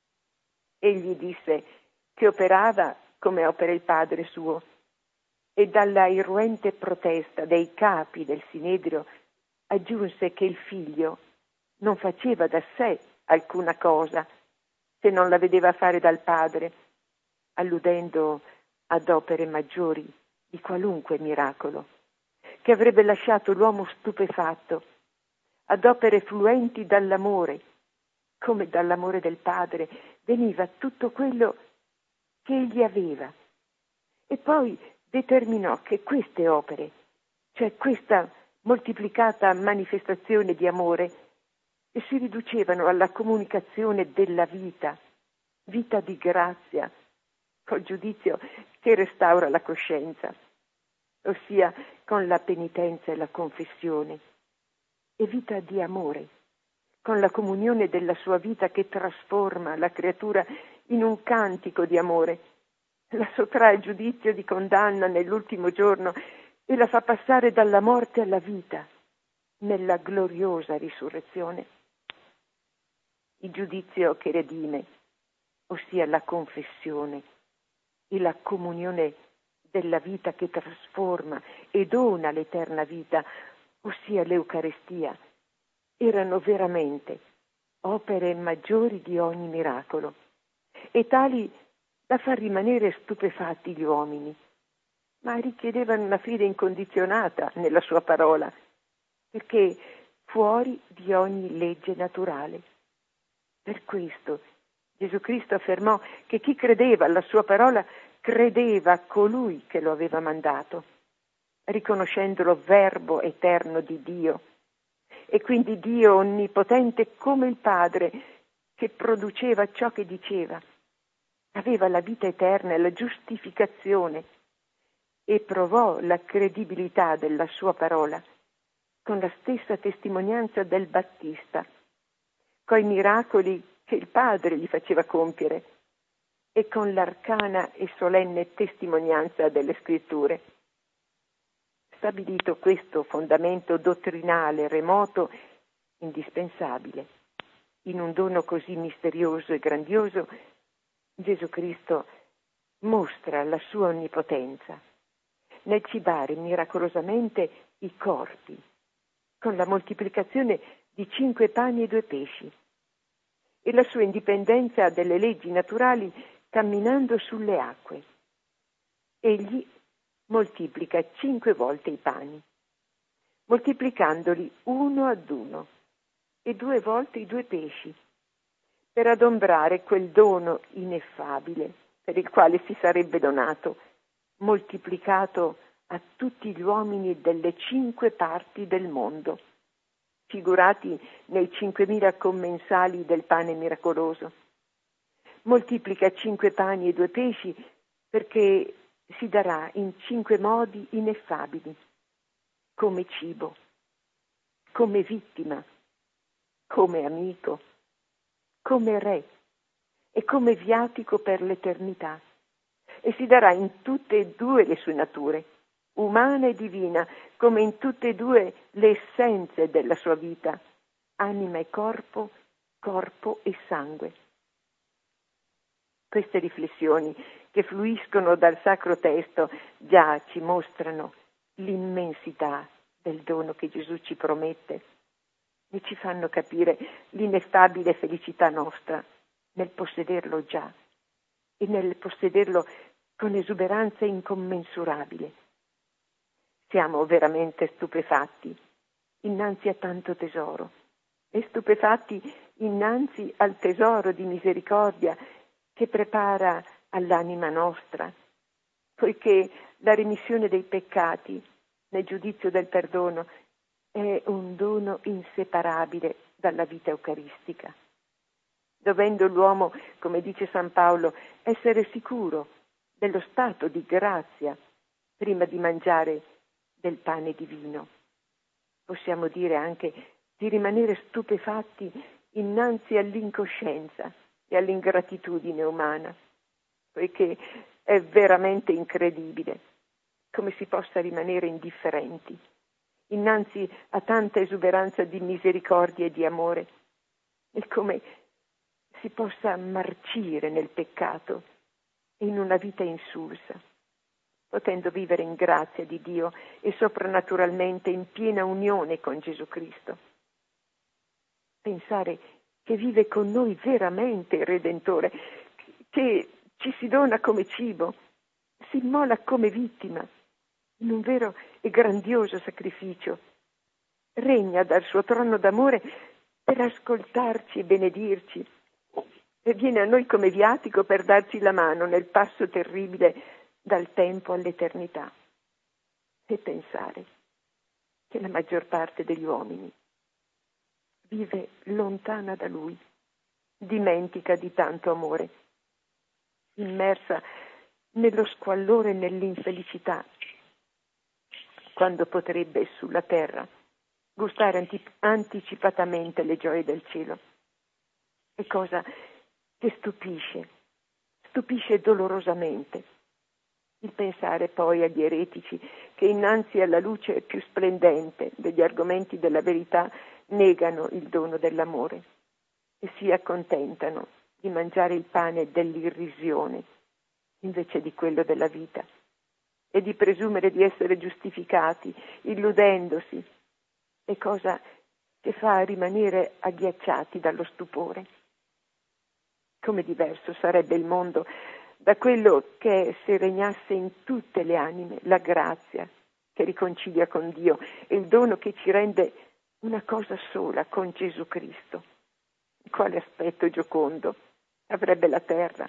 Egli disse che operava come opera il Padre suo e dalla irruente protesta dei capi del Sinedrio aggiunse che il Figlio non faceva da sé alcuna cosa se non la vedeva fare dal Padre, alludendo ad opere maggiori di qualunque miracolo, che avrebbe lasciato l'uomo stupefatto, ad opere fluenti dall'amore, come dall'amore del Padre veniva tutto quello che egli aveva. E poi determinò che queste opere, cioè questa moltiplicata manifestazione di amore, si riducevano alla comunicazione della vita di grazia, col giudizio che restaura la coscienza, ossia con la penitenza e la confessione, e vita di amore, con la comunione della sua vita che trasforma la creatura in un cantico di amore, la sottrae al giudizio di condanna nell'ultimo giorno e la fa passare dalla morte alla vita, nella gloriosa risurrezione. Il giudizio che redime, ossia la confessione e la comunione della vita che trasforma e dona l'eterna vita, ossia l'Eucarestia, erano veramente opere maggiori di ogni miracolo e tali da far rimanere stupefatti gli uomini, ma richiedevano una fede incondizionata nella sua parola, perché fuori di ogni legge naturale. Per questo Gesù Cristo affermò che chi credeva alla sua parola credeva a colui che lo aveva mandato, riconoscendolo verbo eterno di Dio e quindi Dio onnipotente come il Padre, che produceva ciò che diceva. Aveva la vita eterna e la giustificazione e provò la credibilità della sua parola con la stessa testimonianza del Battista, coi miracoli che il Padre gli faceva compiere e con l'arcana e solenne testimonianza delle Scritture. Stabilito questo fondamento dottrinale remoto, indispensabile, in un dono così misterioso e grandioso, Gesù Cristo mostra la sua onnipotenza nel cibare miracolosamente i corpi, con la moltiplicazione di 5 pani e 2 pesci, e la sua indipendenza dalle leggi naturali camminando sulle acque. Egli moltiplica 5 volte i pani, moltiplicandoli 1 ad 1, e 2 volte i 2 pesci, per adombrare quel dono ineffabile per il quale si sarebbe donato, moltiplicato a tutti gli uomini delle 5 parti del mondo, figurati nei 5.000 commensali del pane miracoloso. Moltiplica 5 pani e 2 pesci perché si darà in 5 modi ineffabili, come cibo, come vittima, come amico, come re e come viatico per l'eternità, e si darà in tutte e 2 le sue nature, umana e divina, come in tutte e 2 le essenze della sua vita, anima e corpo, corpo e sangue. Queste riflessioni che fluiscono dal Sacro Testo già ci mostrano l'immensità del dono che Gesù ci promette e ci fanno capire l'ineffabile felicità nostra nel possederlo già e nel possederlo con esuberanza incommensurabile. Siamo veramente stupefatti innanzi a tanto tesoro e stupefatti innanzi al tesoro di misericordia che prepara all'anima nostra, poiché la remissione dei peccati nel giudizio del perdono è un dono inseparabile dalla vita eucaristica, dovendo l'uomo, come dice San Paolo, essere sicuro dello stato di grazia prima di mangiare del pane divino. Possiamo dire anche di rimanere stupefatti innanzi all'incoscienza e all'ingratitudine umana, poiché è veramente incredibile come si possa rimanere indifferenti innanzi a tanta esuberanza di misericordia e di amore, e come si possa marcire nel peccato e in una vita insulsa, potendo vivere in grazia di Dio e soprannaturalmente in piena unione con Gesù Cristo. Pensare che vive con noi veramente il Redentore, che ci si dona come cibo, si immola come vittima, in un vero e grandioso sacrificio, regna dal suo trono d'amore per ascoltarci e benedirci, e viene a noi come viatico per darci la mano nel passo terribile dal tempo all'eternità. E pensare che la maggior parte degli uomini vive lontana da Lui, dimentica di tanto amore, immersa nello squallore e nell'infelicità, quando potrebbe sulla terra gustare anticipatamente le gioie del cielo. È cosa che stupisce dolorosamente. Il pensare poi agli eretici che innanzi alla luce più splendente degli argomenti della verità negano il dono dell'amore e si accontentano di mangiare il pane dell'irrisione invece di quello della vita e di presumere di essere giustificati, illudendosi, è cosa che fa rimanere agghiacciati dallo stupore. Come diverso sarebbe il mondo da quello che è se regnasse in tutte le anime la grazia che riconcilia con Dio e il dono che ci rende una cosa sola con Gesù Cristo. Quale aspetto giocondo avrebbe la terra?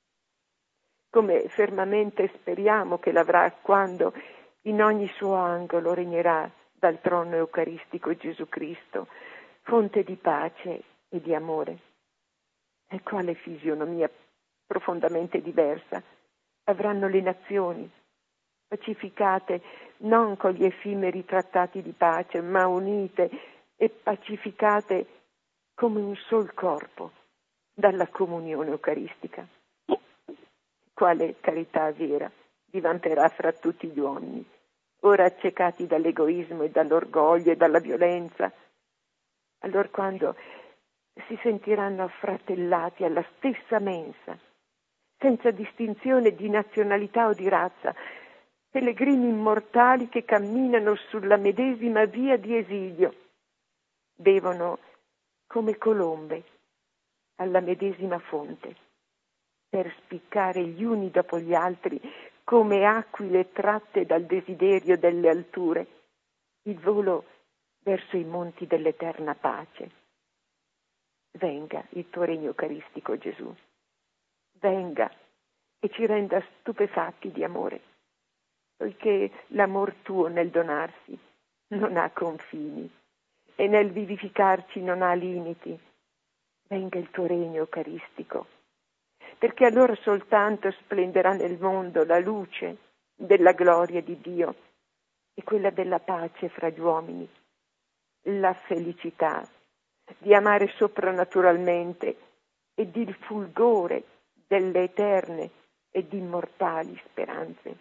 Come fermamente speriamo che l'avrà quando in ogni suo angolo regnerà dal trono eucaristico Gesù Cristo, fonte di pace e di amore. E quale fisionomia profondamente diversa avranno le nazioni, pacificate non con gli effimeri trattati di pace, ma unite e pacificate come un sol corpo dalla comunione eucaristica. Quale carità vera divamperà fra tutti gli uomini, ora accecati dall'egoismo e dall'orgoglio e dalla violenza, allora quando si sentiranno affratellati alla stessa mensa, senza distinzione di nazionalità o di razza, pellegrini immortali che camminano sulla medesima via di esilio, bevono come colombe alla medesima fonte, per spiccare gli uni dopo gli altri come aquile tratte dal desiderio delle alture, il volo verso i monti dell'eterna pace. Venga il tuo regno eucaristico, Gesù. Venga e ci renda stupefatti di amore, poiché l'amor tuo nel donarsi non ha confini e nel vivificarci non ha limiti. Venga il tuo regno eucaristico, perché allora soltanto splenderà nel mondo la luce della gloria di Dio e quella della pace fra gli uomini, la felicità di amare soprannaturalmente ed il fulgore delle eterne ed immortali speranze.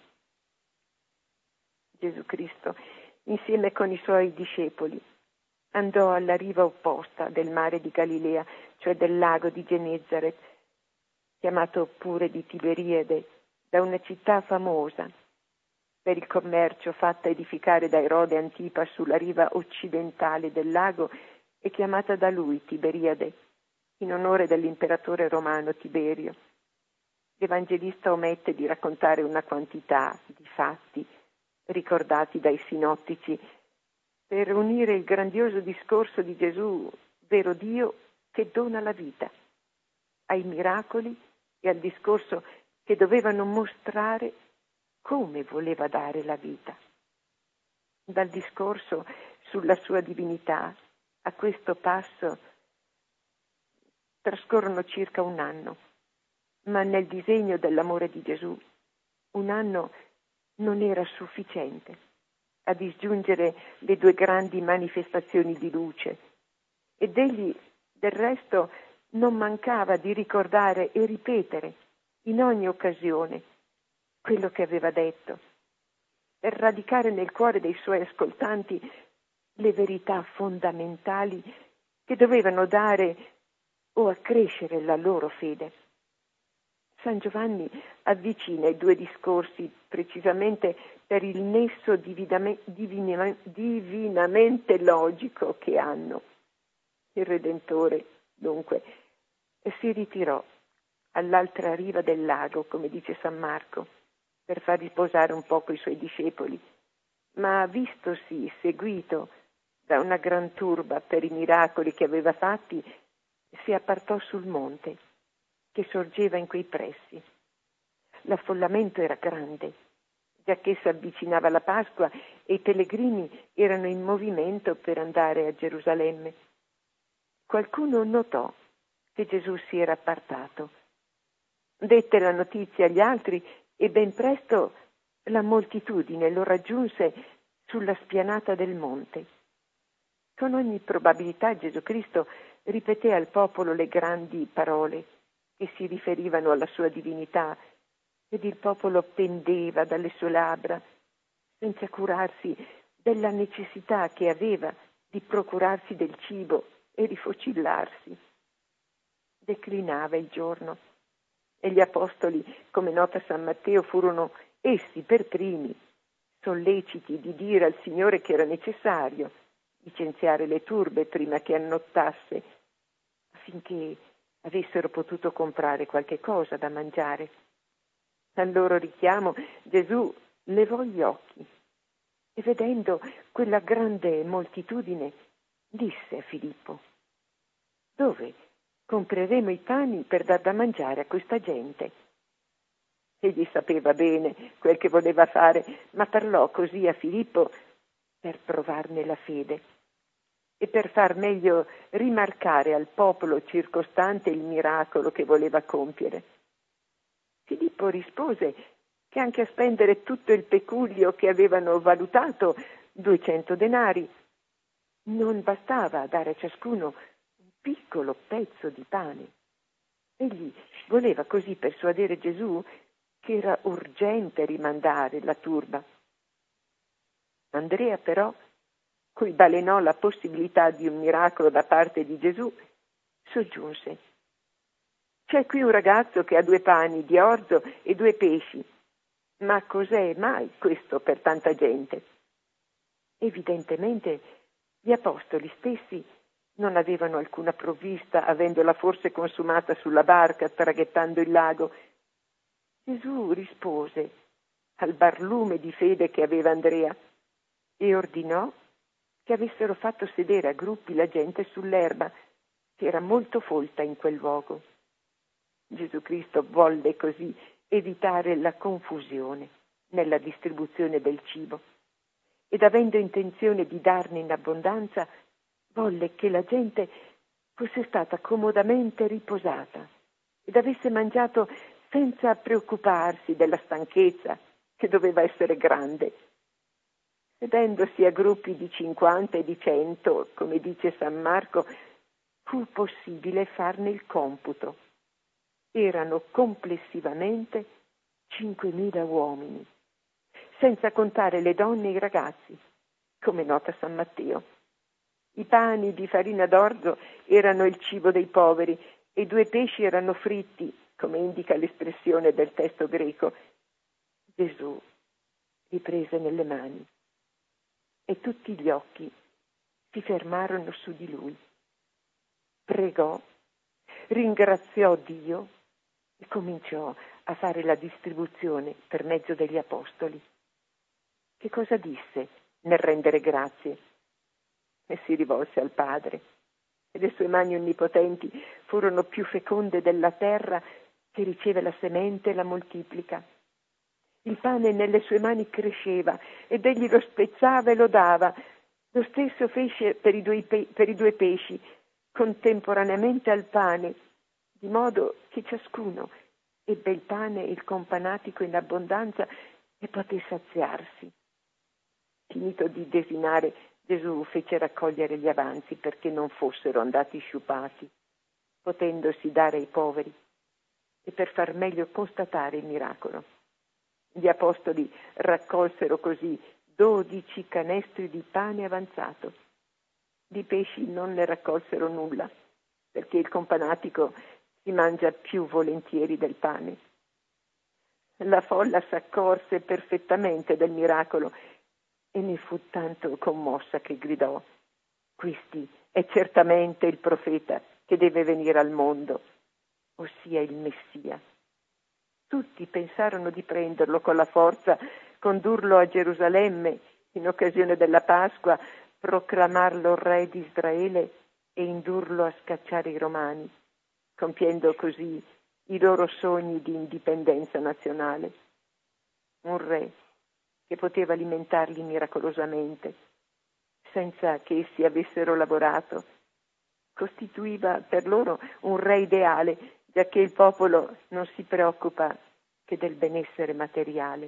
Gesù Cristo, insieme con i suoi discepoli, andò alla riva opposta del mare di Galilea, cioè del lago di Genezaret, chiamato pure di Tiberiade, da una città famosa per il commercio fatta edificare da Erode Antipa sulla riva occidentale del lago e chiamata da lui Tiberiade, in onore dell'imperatore romano Tiberio. L'Evangelista omette di raccontare una quantità di fatti ricordati dai sinottici per unire il grandioso discorso di Gesù, vero Dio, che dona la vita, ai miracoli e al discorso che dovevano mostrare come voleva dare la vita. Dal discorso sulla sua divinità a questo passo trascorrono circa un anno, ma nel disegno dell'amore di Gesù un anno non era sufficiente a disgiungere le due grandi manifestazioni di luce, ed egli del resto non mancava di ricordare e ripetere in ogni occasione quello che aveva detto, per radicare nel cuore dei suoi ascoltanti le verità fondamentali che dovevano dare o accrescere la loro fede. San Giovanni avvicina i due discorsi precisamente per il nesso divinamente logico che hanno. Il Redentore, dunque, si ritirò all'altra riva del lago, come dice San Marco, per far riposare un poco i suoi discepoli, ma vistosi seguito da una gran turba per i miracoli che aveva fatti, si appartò sul monte che sorgeva in quei pressi. L'affollamento era grande, giacché si avvicinava la Pasqua e i pellegrini erano in movimento per andare a Gerusalemme. Qualcuno notò che Gesù si era appartato. Dette la notizia agli altri e ben presto la moltitudine lo raggiunse sulla spianata del monte. Con ogni probabilità Gesù Cristo ripeté al popolo le grandi parole che si riferivano alla sua divinità, ed il popolo pendeva dalle sue labbra, senza curarsi della necessità che aveva di procurarsi del cibo e rifocillarsi. Declinava il giorno e gli apostoli, come nota San Matteo, furono essi per primi solleciti di dire al Signore che era necessario licenziare le turbe prima che annottasse, affinché avessero potuto comprare qualche cosa da mangiare. Al loro richiamo Gesù levò gli occhi e, vedendo quella grande moltitudine, disse a Filippo: «Dove compreremo i pani per dar da mangiare a questa gente?» Egli sapeva bene quel che voleva fare, ma parlò così a Filippo per provarne la fede e per far meglio rimarcare al popolo circostante il miracolo che voleva compiere. Filippo rispose che anche a spendere tutto il peculio che avevano valutato, 200 denari, non bastava a dare a ciascuno un piccolo pezzo di pane. Egli voleva così persuadere Gesù che era urgente rimandare la turba. Andrea però, cui balenò la possibilità di un miracolo da parte di Gesù, soggiunse: «C'è qui un ragazzo che ha 2 pani di orzo e 2 pesci, ma cos'è mai questo per tanta gente?» Evidentemente gli apostoli stessi non avevano alcuna provvista, avendola forse consumata sulla barca traghettando il lago. Gesù rispose al barlume di fede che aveva Andrea e ordinò che avessero fatto sedere a gruppi la gente sull'erba, che era molto folta in quel luogo. Gesù Cristo volle così evitare la confusione nella distribuzione del cibo ed avendo intenzione di darne in abbondanza, volle che la gente fosse stata comodamente riposata ed avesse mangiato senza preoccuparsi della stanchezza, che doveva essere grande. Sedendosi a gruppi di 50 e di 100, come dice San Marco, fu possibile farne il computo. Erano complessivamente 5.000 uomini, senza contare le donne e i ragazzi, come nota San Matteo. I pani di farina d'orzo erano il cibo dei poveri e i 2 pesci erano fritti, come indica l'espressione del testo greco. Gesù li prese nelle mani e tutti gli occhi si fermarono su di lui. Pregò, ringraziò Dio e cominciò a fare la distribuzione per mezzo degli apostoli. Che cosa disse nel rendere grazie? E si rivolse al Padre, e le sue mani onnipotenti furono più feconde della terra che riceve la semente e la moltiplica. Il pane nelle sue mani cresceva ed egli lo spezzava e lo dava. Lo stesso fece per i 2 pesci, contemporaneamente al pane, di modo che ciascuno ebbe il pane e il companatico in abbondanza e poté saziarsi. Finito di desinare, Gesù fece raccogliere gli avanzi perché non fossero andati sciupati, potendosi dare ai poveri, e per far meglio constatare il miracolo. Gli apostoli raccolsero così 12 canestri di pane avanzato. Di pesci non ne raccolsero nulla, perché il companatico si mangia più volentieri del pane. La folla s'accorse perfettamente del miracolo e ne fu tanto commossa che gridò: «Questi è certamente il profeta che deve venire al mondo, ossia il Messia». Tutti pensarono di prenderlo con la forza, condurlo a Gerusalemme in occasione della Pasqua, proclamarlo re di Israele e indurlo a scacciare i Romani, compiendo così i loro sogni di indipendenza nazionale. Un re che poteva alimentarli miracolosamente, senza che essi avessero lavorato, costituiva per loro un re ideale, giacché il popolo non si preoccupa che del benessere materiale.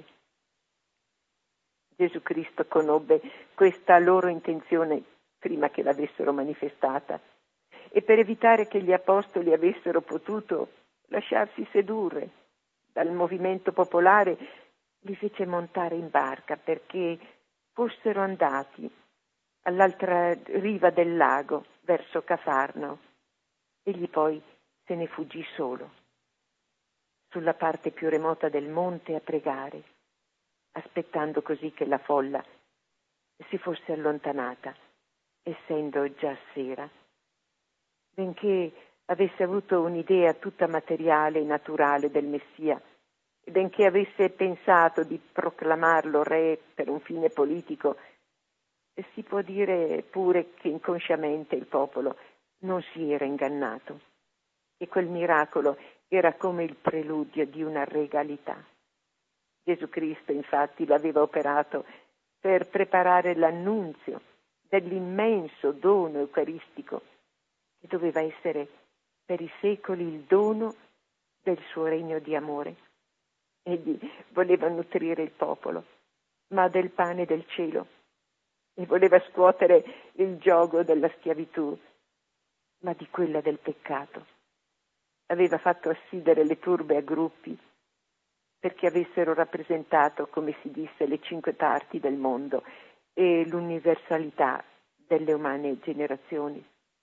Gesù Cristo conobbe questa loro intenzione prima che l'avessero manifestata e per evitare che gli apostoli avessero potuto lasciarsi sedurre dal movimento popolare, li fece montare in barca perché fossero andati all'altra riva del lago, verso Cafarnao. Egli poi se ne fuggì solo, sulla parte più remota del monte a pregare, aspettando così che la folla si fosse allontanata, essendo già sera. Benché avesse avuto un'idea tutta materiale e naturale del Messia, e benché avesse pensato di proclamarlo re per un fine politico, si può dire pure che inconsciamente il popolo non si era ingannato, e quel miracolo era come il preludio di una regalità. Gesù Cristo infatti l'aveva operato per preparare l'annunzio dell'immenso dono eucaristico che doveva essere per i secoli il dono del suo regno di amore. Egli voleva nutrire il popolo, ma del pane del cielo, e voleva scuotere il giogo della schiavitù, ma di quella del peccato. Aveva fatto assidere le turbe a gruppi perché avessero rappresentato, come si disse, le 5 parti del mondo e l'universalità delle umane generazioni.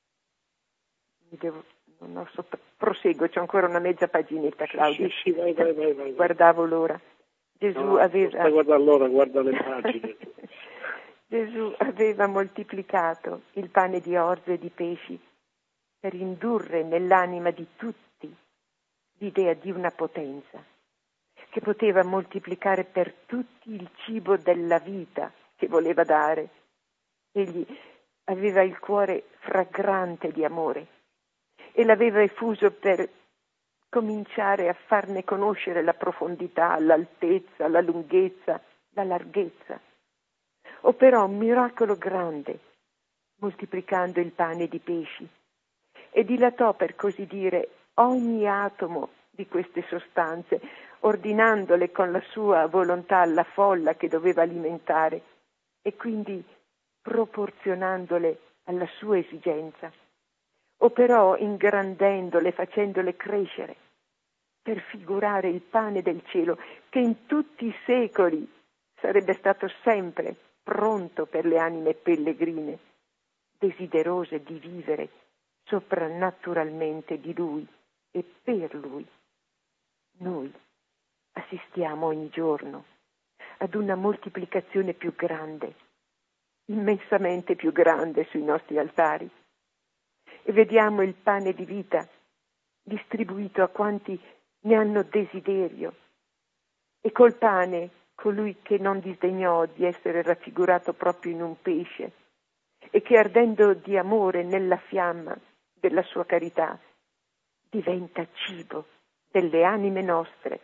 Proseguo, c'è ancora una mezza paginetta, Claudio. Sì, vai. Guardavo l'ora. Gesù aveva... Guarda l'ora, guarda le pagine. Gesù aveva moltiplicato il pane di orzo e di pesci per indurre nell'anima di tutti l'idea di una potenza che poteva moltiplicare per tutti il cibo della vita che voleva dare. Egli aveva il cuore fragrante di amore e l'aveva effuso per cominciare a farne conoscere la profondità, l'altezza, la lunghezza, la larghezza. Operò un miracolo grande, moltiplicando il pane di pesci, e dilatò, per così dire, ogni atomo di queste sostanze, ordinandole con la sua volontà alla folla che doveva alimentare e quindi proporzionandole alla sua esigenza. Operò ingrandendole, facendole crescere, per figurare il pane del cielo che in tutti i secoli sarebbe stato sempre pronto per le anime pellegrine, desiderose di vivere soprannaturalmente di Lui e per Lui. Noi assistiamo ogni giorno ad una moltiplicazione più grande, immensamente più grande sui nostri altari, e vediamo il pane di vita distribuito a quanti ne hanno desiderio, e col pane colui che non disdegnò di essere raffigurato proprio in un pesce e che, ardendo di amore nella fiamma della sua carità, diventa cibo delle anime nostre.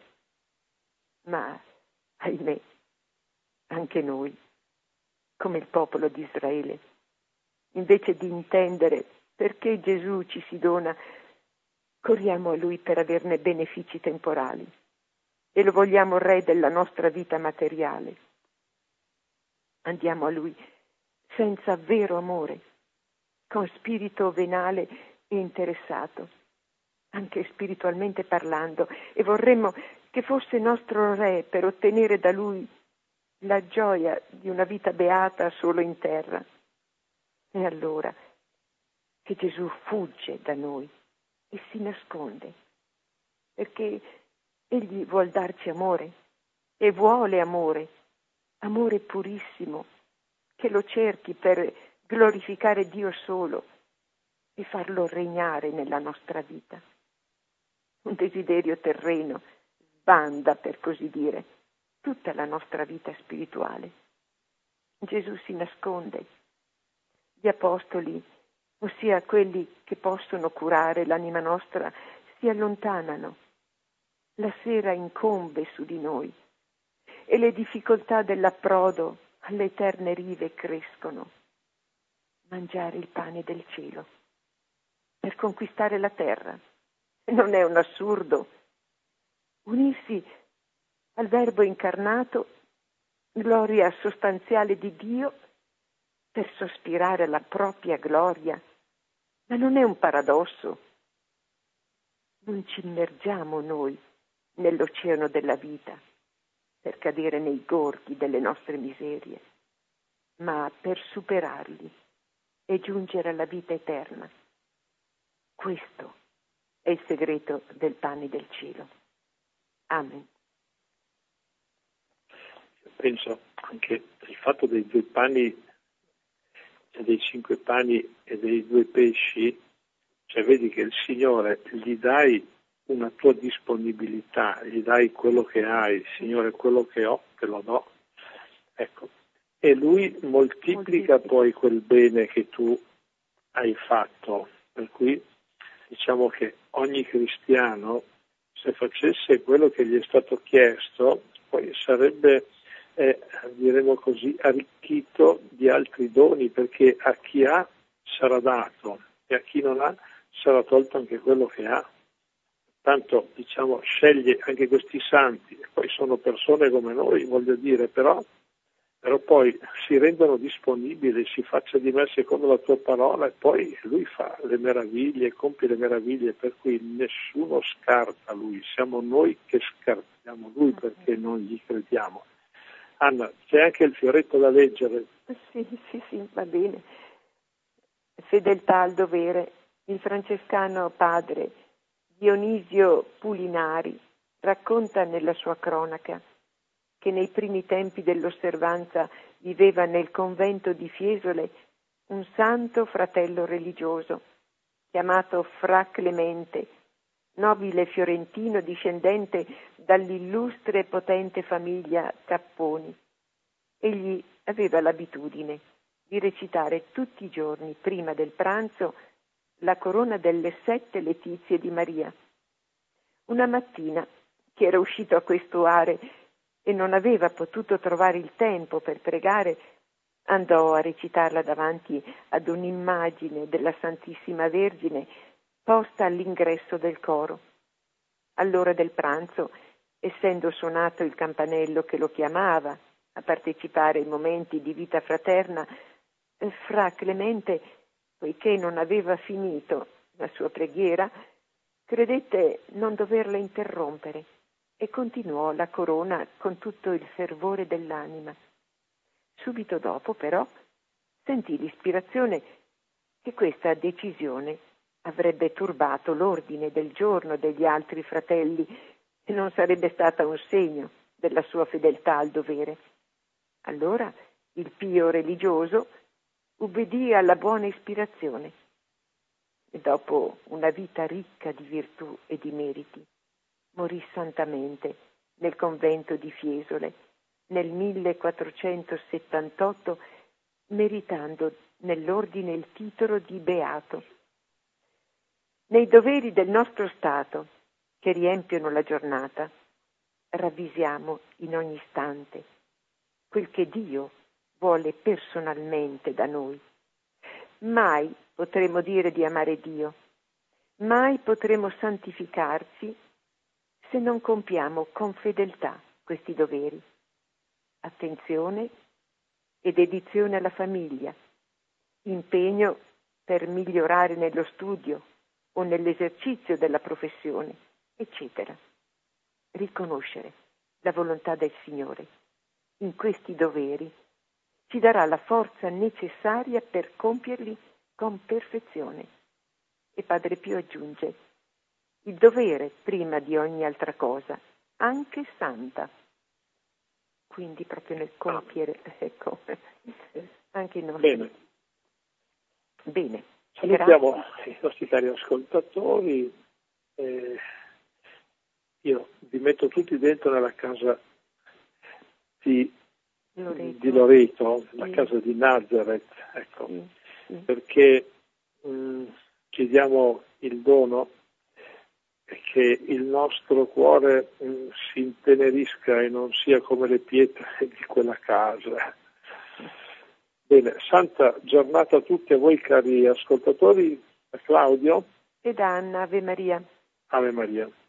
Ma, ahimè, anche noi, come il popolo di Israele, invece di intendere perché Gesù ci si dona, corriamo a Lui per averne benefici temporali e lo vogliamo Re della nostra vita materiale. Andiamo a Lui senza vero amore, con spirito venale e interessato, anche spiritualmente parlando, e vorremmo che fosse nostro Re per ottenere da Lui la gioia di una vita beata solo in terra. E allora che Gesù fugge da noi e si nasconde, perché Egli vuol darci amore e vuole amore purissimo, che lo cerchi per glorificare Dio solo e farlo regnare nella nostra vita. Un desiderio terreno sbanda, per così dire, tutta la nostra vita spirituale. Gesù si nasconde. Gli apostoli, ossia quelli che possono curare l'anima nostra, si allontanano. La sera incombe su di noi e le difficoltà dell'approdo alle eterne rive crescono. Mangiare il pane del cielo per conquistare la terra non è un assurdo. Unirsi al Verbo incarnato, gloria sostanziale di Dio, per sospirare alla propria gloria, ma non è un paradosso. Non ci immergiamo noi nell'oceano della vita per cadere nei gorghi delle nostre miserie, ma per superarli e giungere alla vita eterna. Questo è il segreto del pane del cielo. Amen. Penso anche il fatto dei 2 pani, dei 5 pani e dei 2 pesci, cioè vedi che il Signore gli dai una tua disponibilità, gli dai quello che hai, Signore, quello che ho te lo do, ecco, e Lui moltiplica poi quel bene che tu hai fatto, per cui diciamo che ogni cristiano, se facesse quello che gli è stato chiesto, poi sarebbe è, diremo così, arricchito di altri doni, perché a chi ha sarà dato e a chi non ha sarà tolto anche quello che ha. Tanto, diciamo, sceglie anche questi santi, e poi sono persone come noi, voglio dire, però poi si rendono disponibili, si faccia di me secondo la tua parola, e poi lui fa le meraviglie, compie le meraviglie, per cui nessuno scarta lui, siamo noi che scartiamo lui perché non gli crediamo. Anna, c'è anche il fioretto da leggere? Sì, va bene. Fedeltà al dovere. Il francescano padre Dionisio Pulinari racconta nella sua cronaca che nei primi tempi dell'osservanza viveva nel convento di Fiesole un santo fratello religioso chiamato Fra Clemente, nobile fiorentino discendente dall'illustre e potente famiglia Capponi. Egli aveva l'abitudine di recitare tutti i giorni prima del pranzo la corona delle 7 Letizie di Maria. Una mattina, che era uscito a questuare e non aveva potuto trovare il tempo per pregare, andò a recitarla davanti ad un'immagine della Santissima Vergine posta all'ingresso del coro. All'ora del pranzo, essendo suonato il campanello che lo chiamava a partecipare ai momenti di vita fraterna, Fra Clemente, poiché non aveva finito la sua preghiera, credette non doverla interrompere e continuò la corona con tutto il fervore dell'anima. Subito dopo, però, sentì l'ispirazione che questa decisione avrebbe turbato l'ordine del giorno degli altri fratelli e non sarebbe stata un segno della sua fedeltà al dovere. Allora il pio religioso ubbidì alla buona ispirazione e dopo una vita ricca di virtù e di meriti morì santamente nel convento di Fiesole nel 1478, meritando nell'ordine il titolo di beato. Nei doveri del nostro Stato, che riempiono la giornata, ravvisiamo in ogni istante quel che Dio vuole personalmente da noi. Mai potremo dire di amare Dio, mai potremo santificarci se non compiamo con fedeltà questi doveri. Attenzione e dedizione alla famiglia, impegno per migliorare nello studio o nell'esercizio della professione, eccetera. Riconoscere la volontà del Signore in questi doveri ci darà la forza necessaria per compierli con perfezione. E Padre Pio aggiunge: il dovere prima di ogni altra cosa, anche santa. Quindi proprio nel compiere, ecco, anche i nostri. Bene. Salutiamo i nostri cari ascoltatori. Io vi metto tutti dentro nella casa di Loreto, la casa di Nazareth, ecco, perché chiediamo il dono che il nostro cuore si intenerisca e non sia come le pietre di quella casa. Bene, santa giornata a tutti, a voi cari ascoltatori, a Claudio ed Anna. Ave Maria. Ave Maria.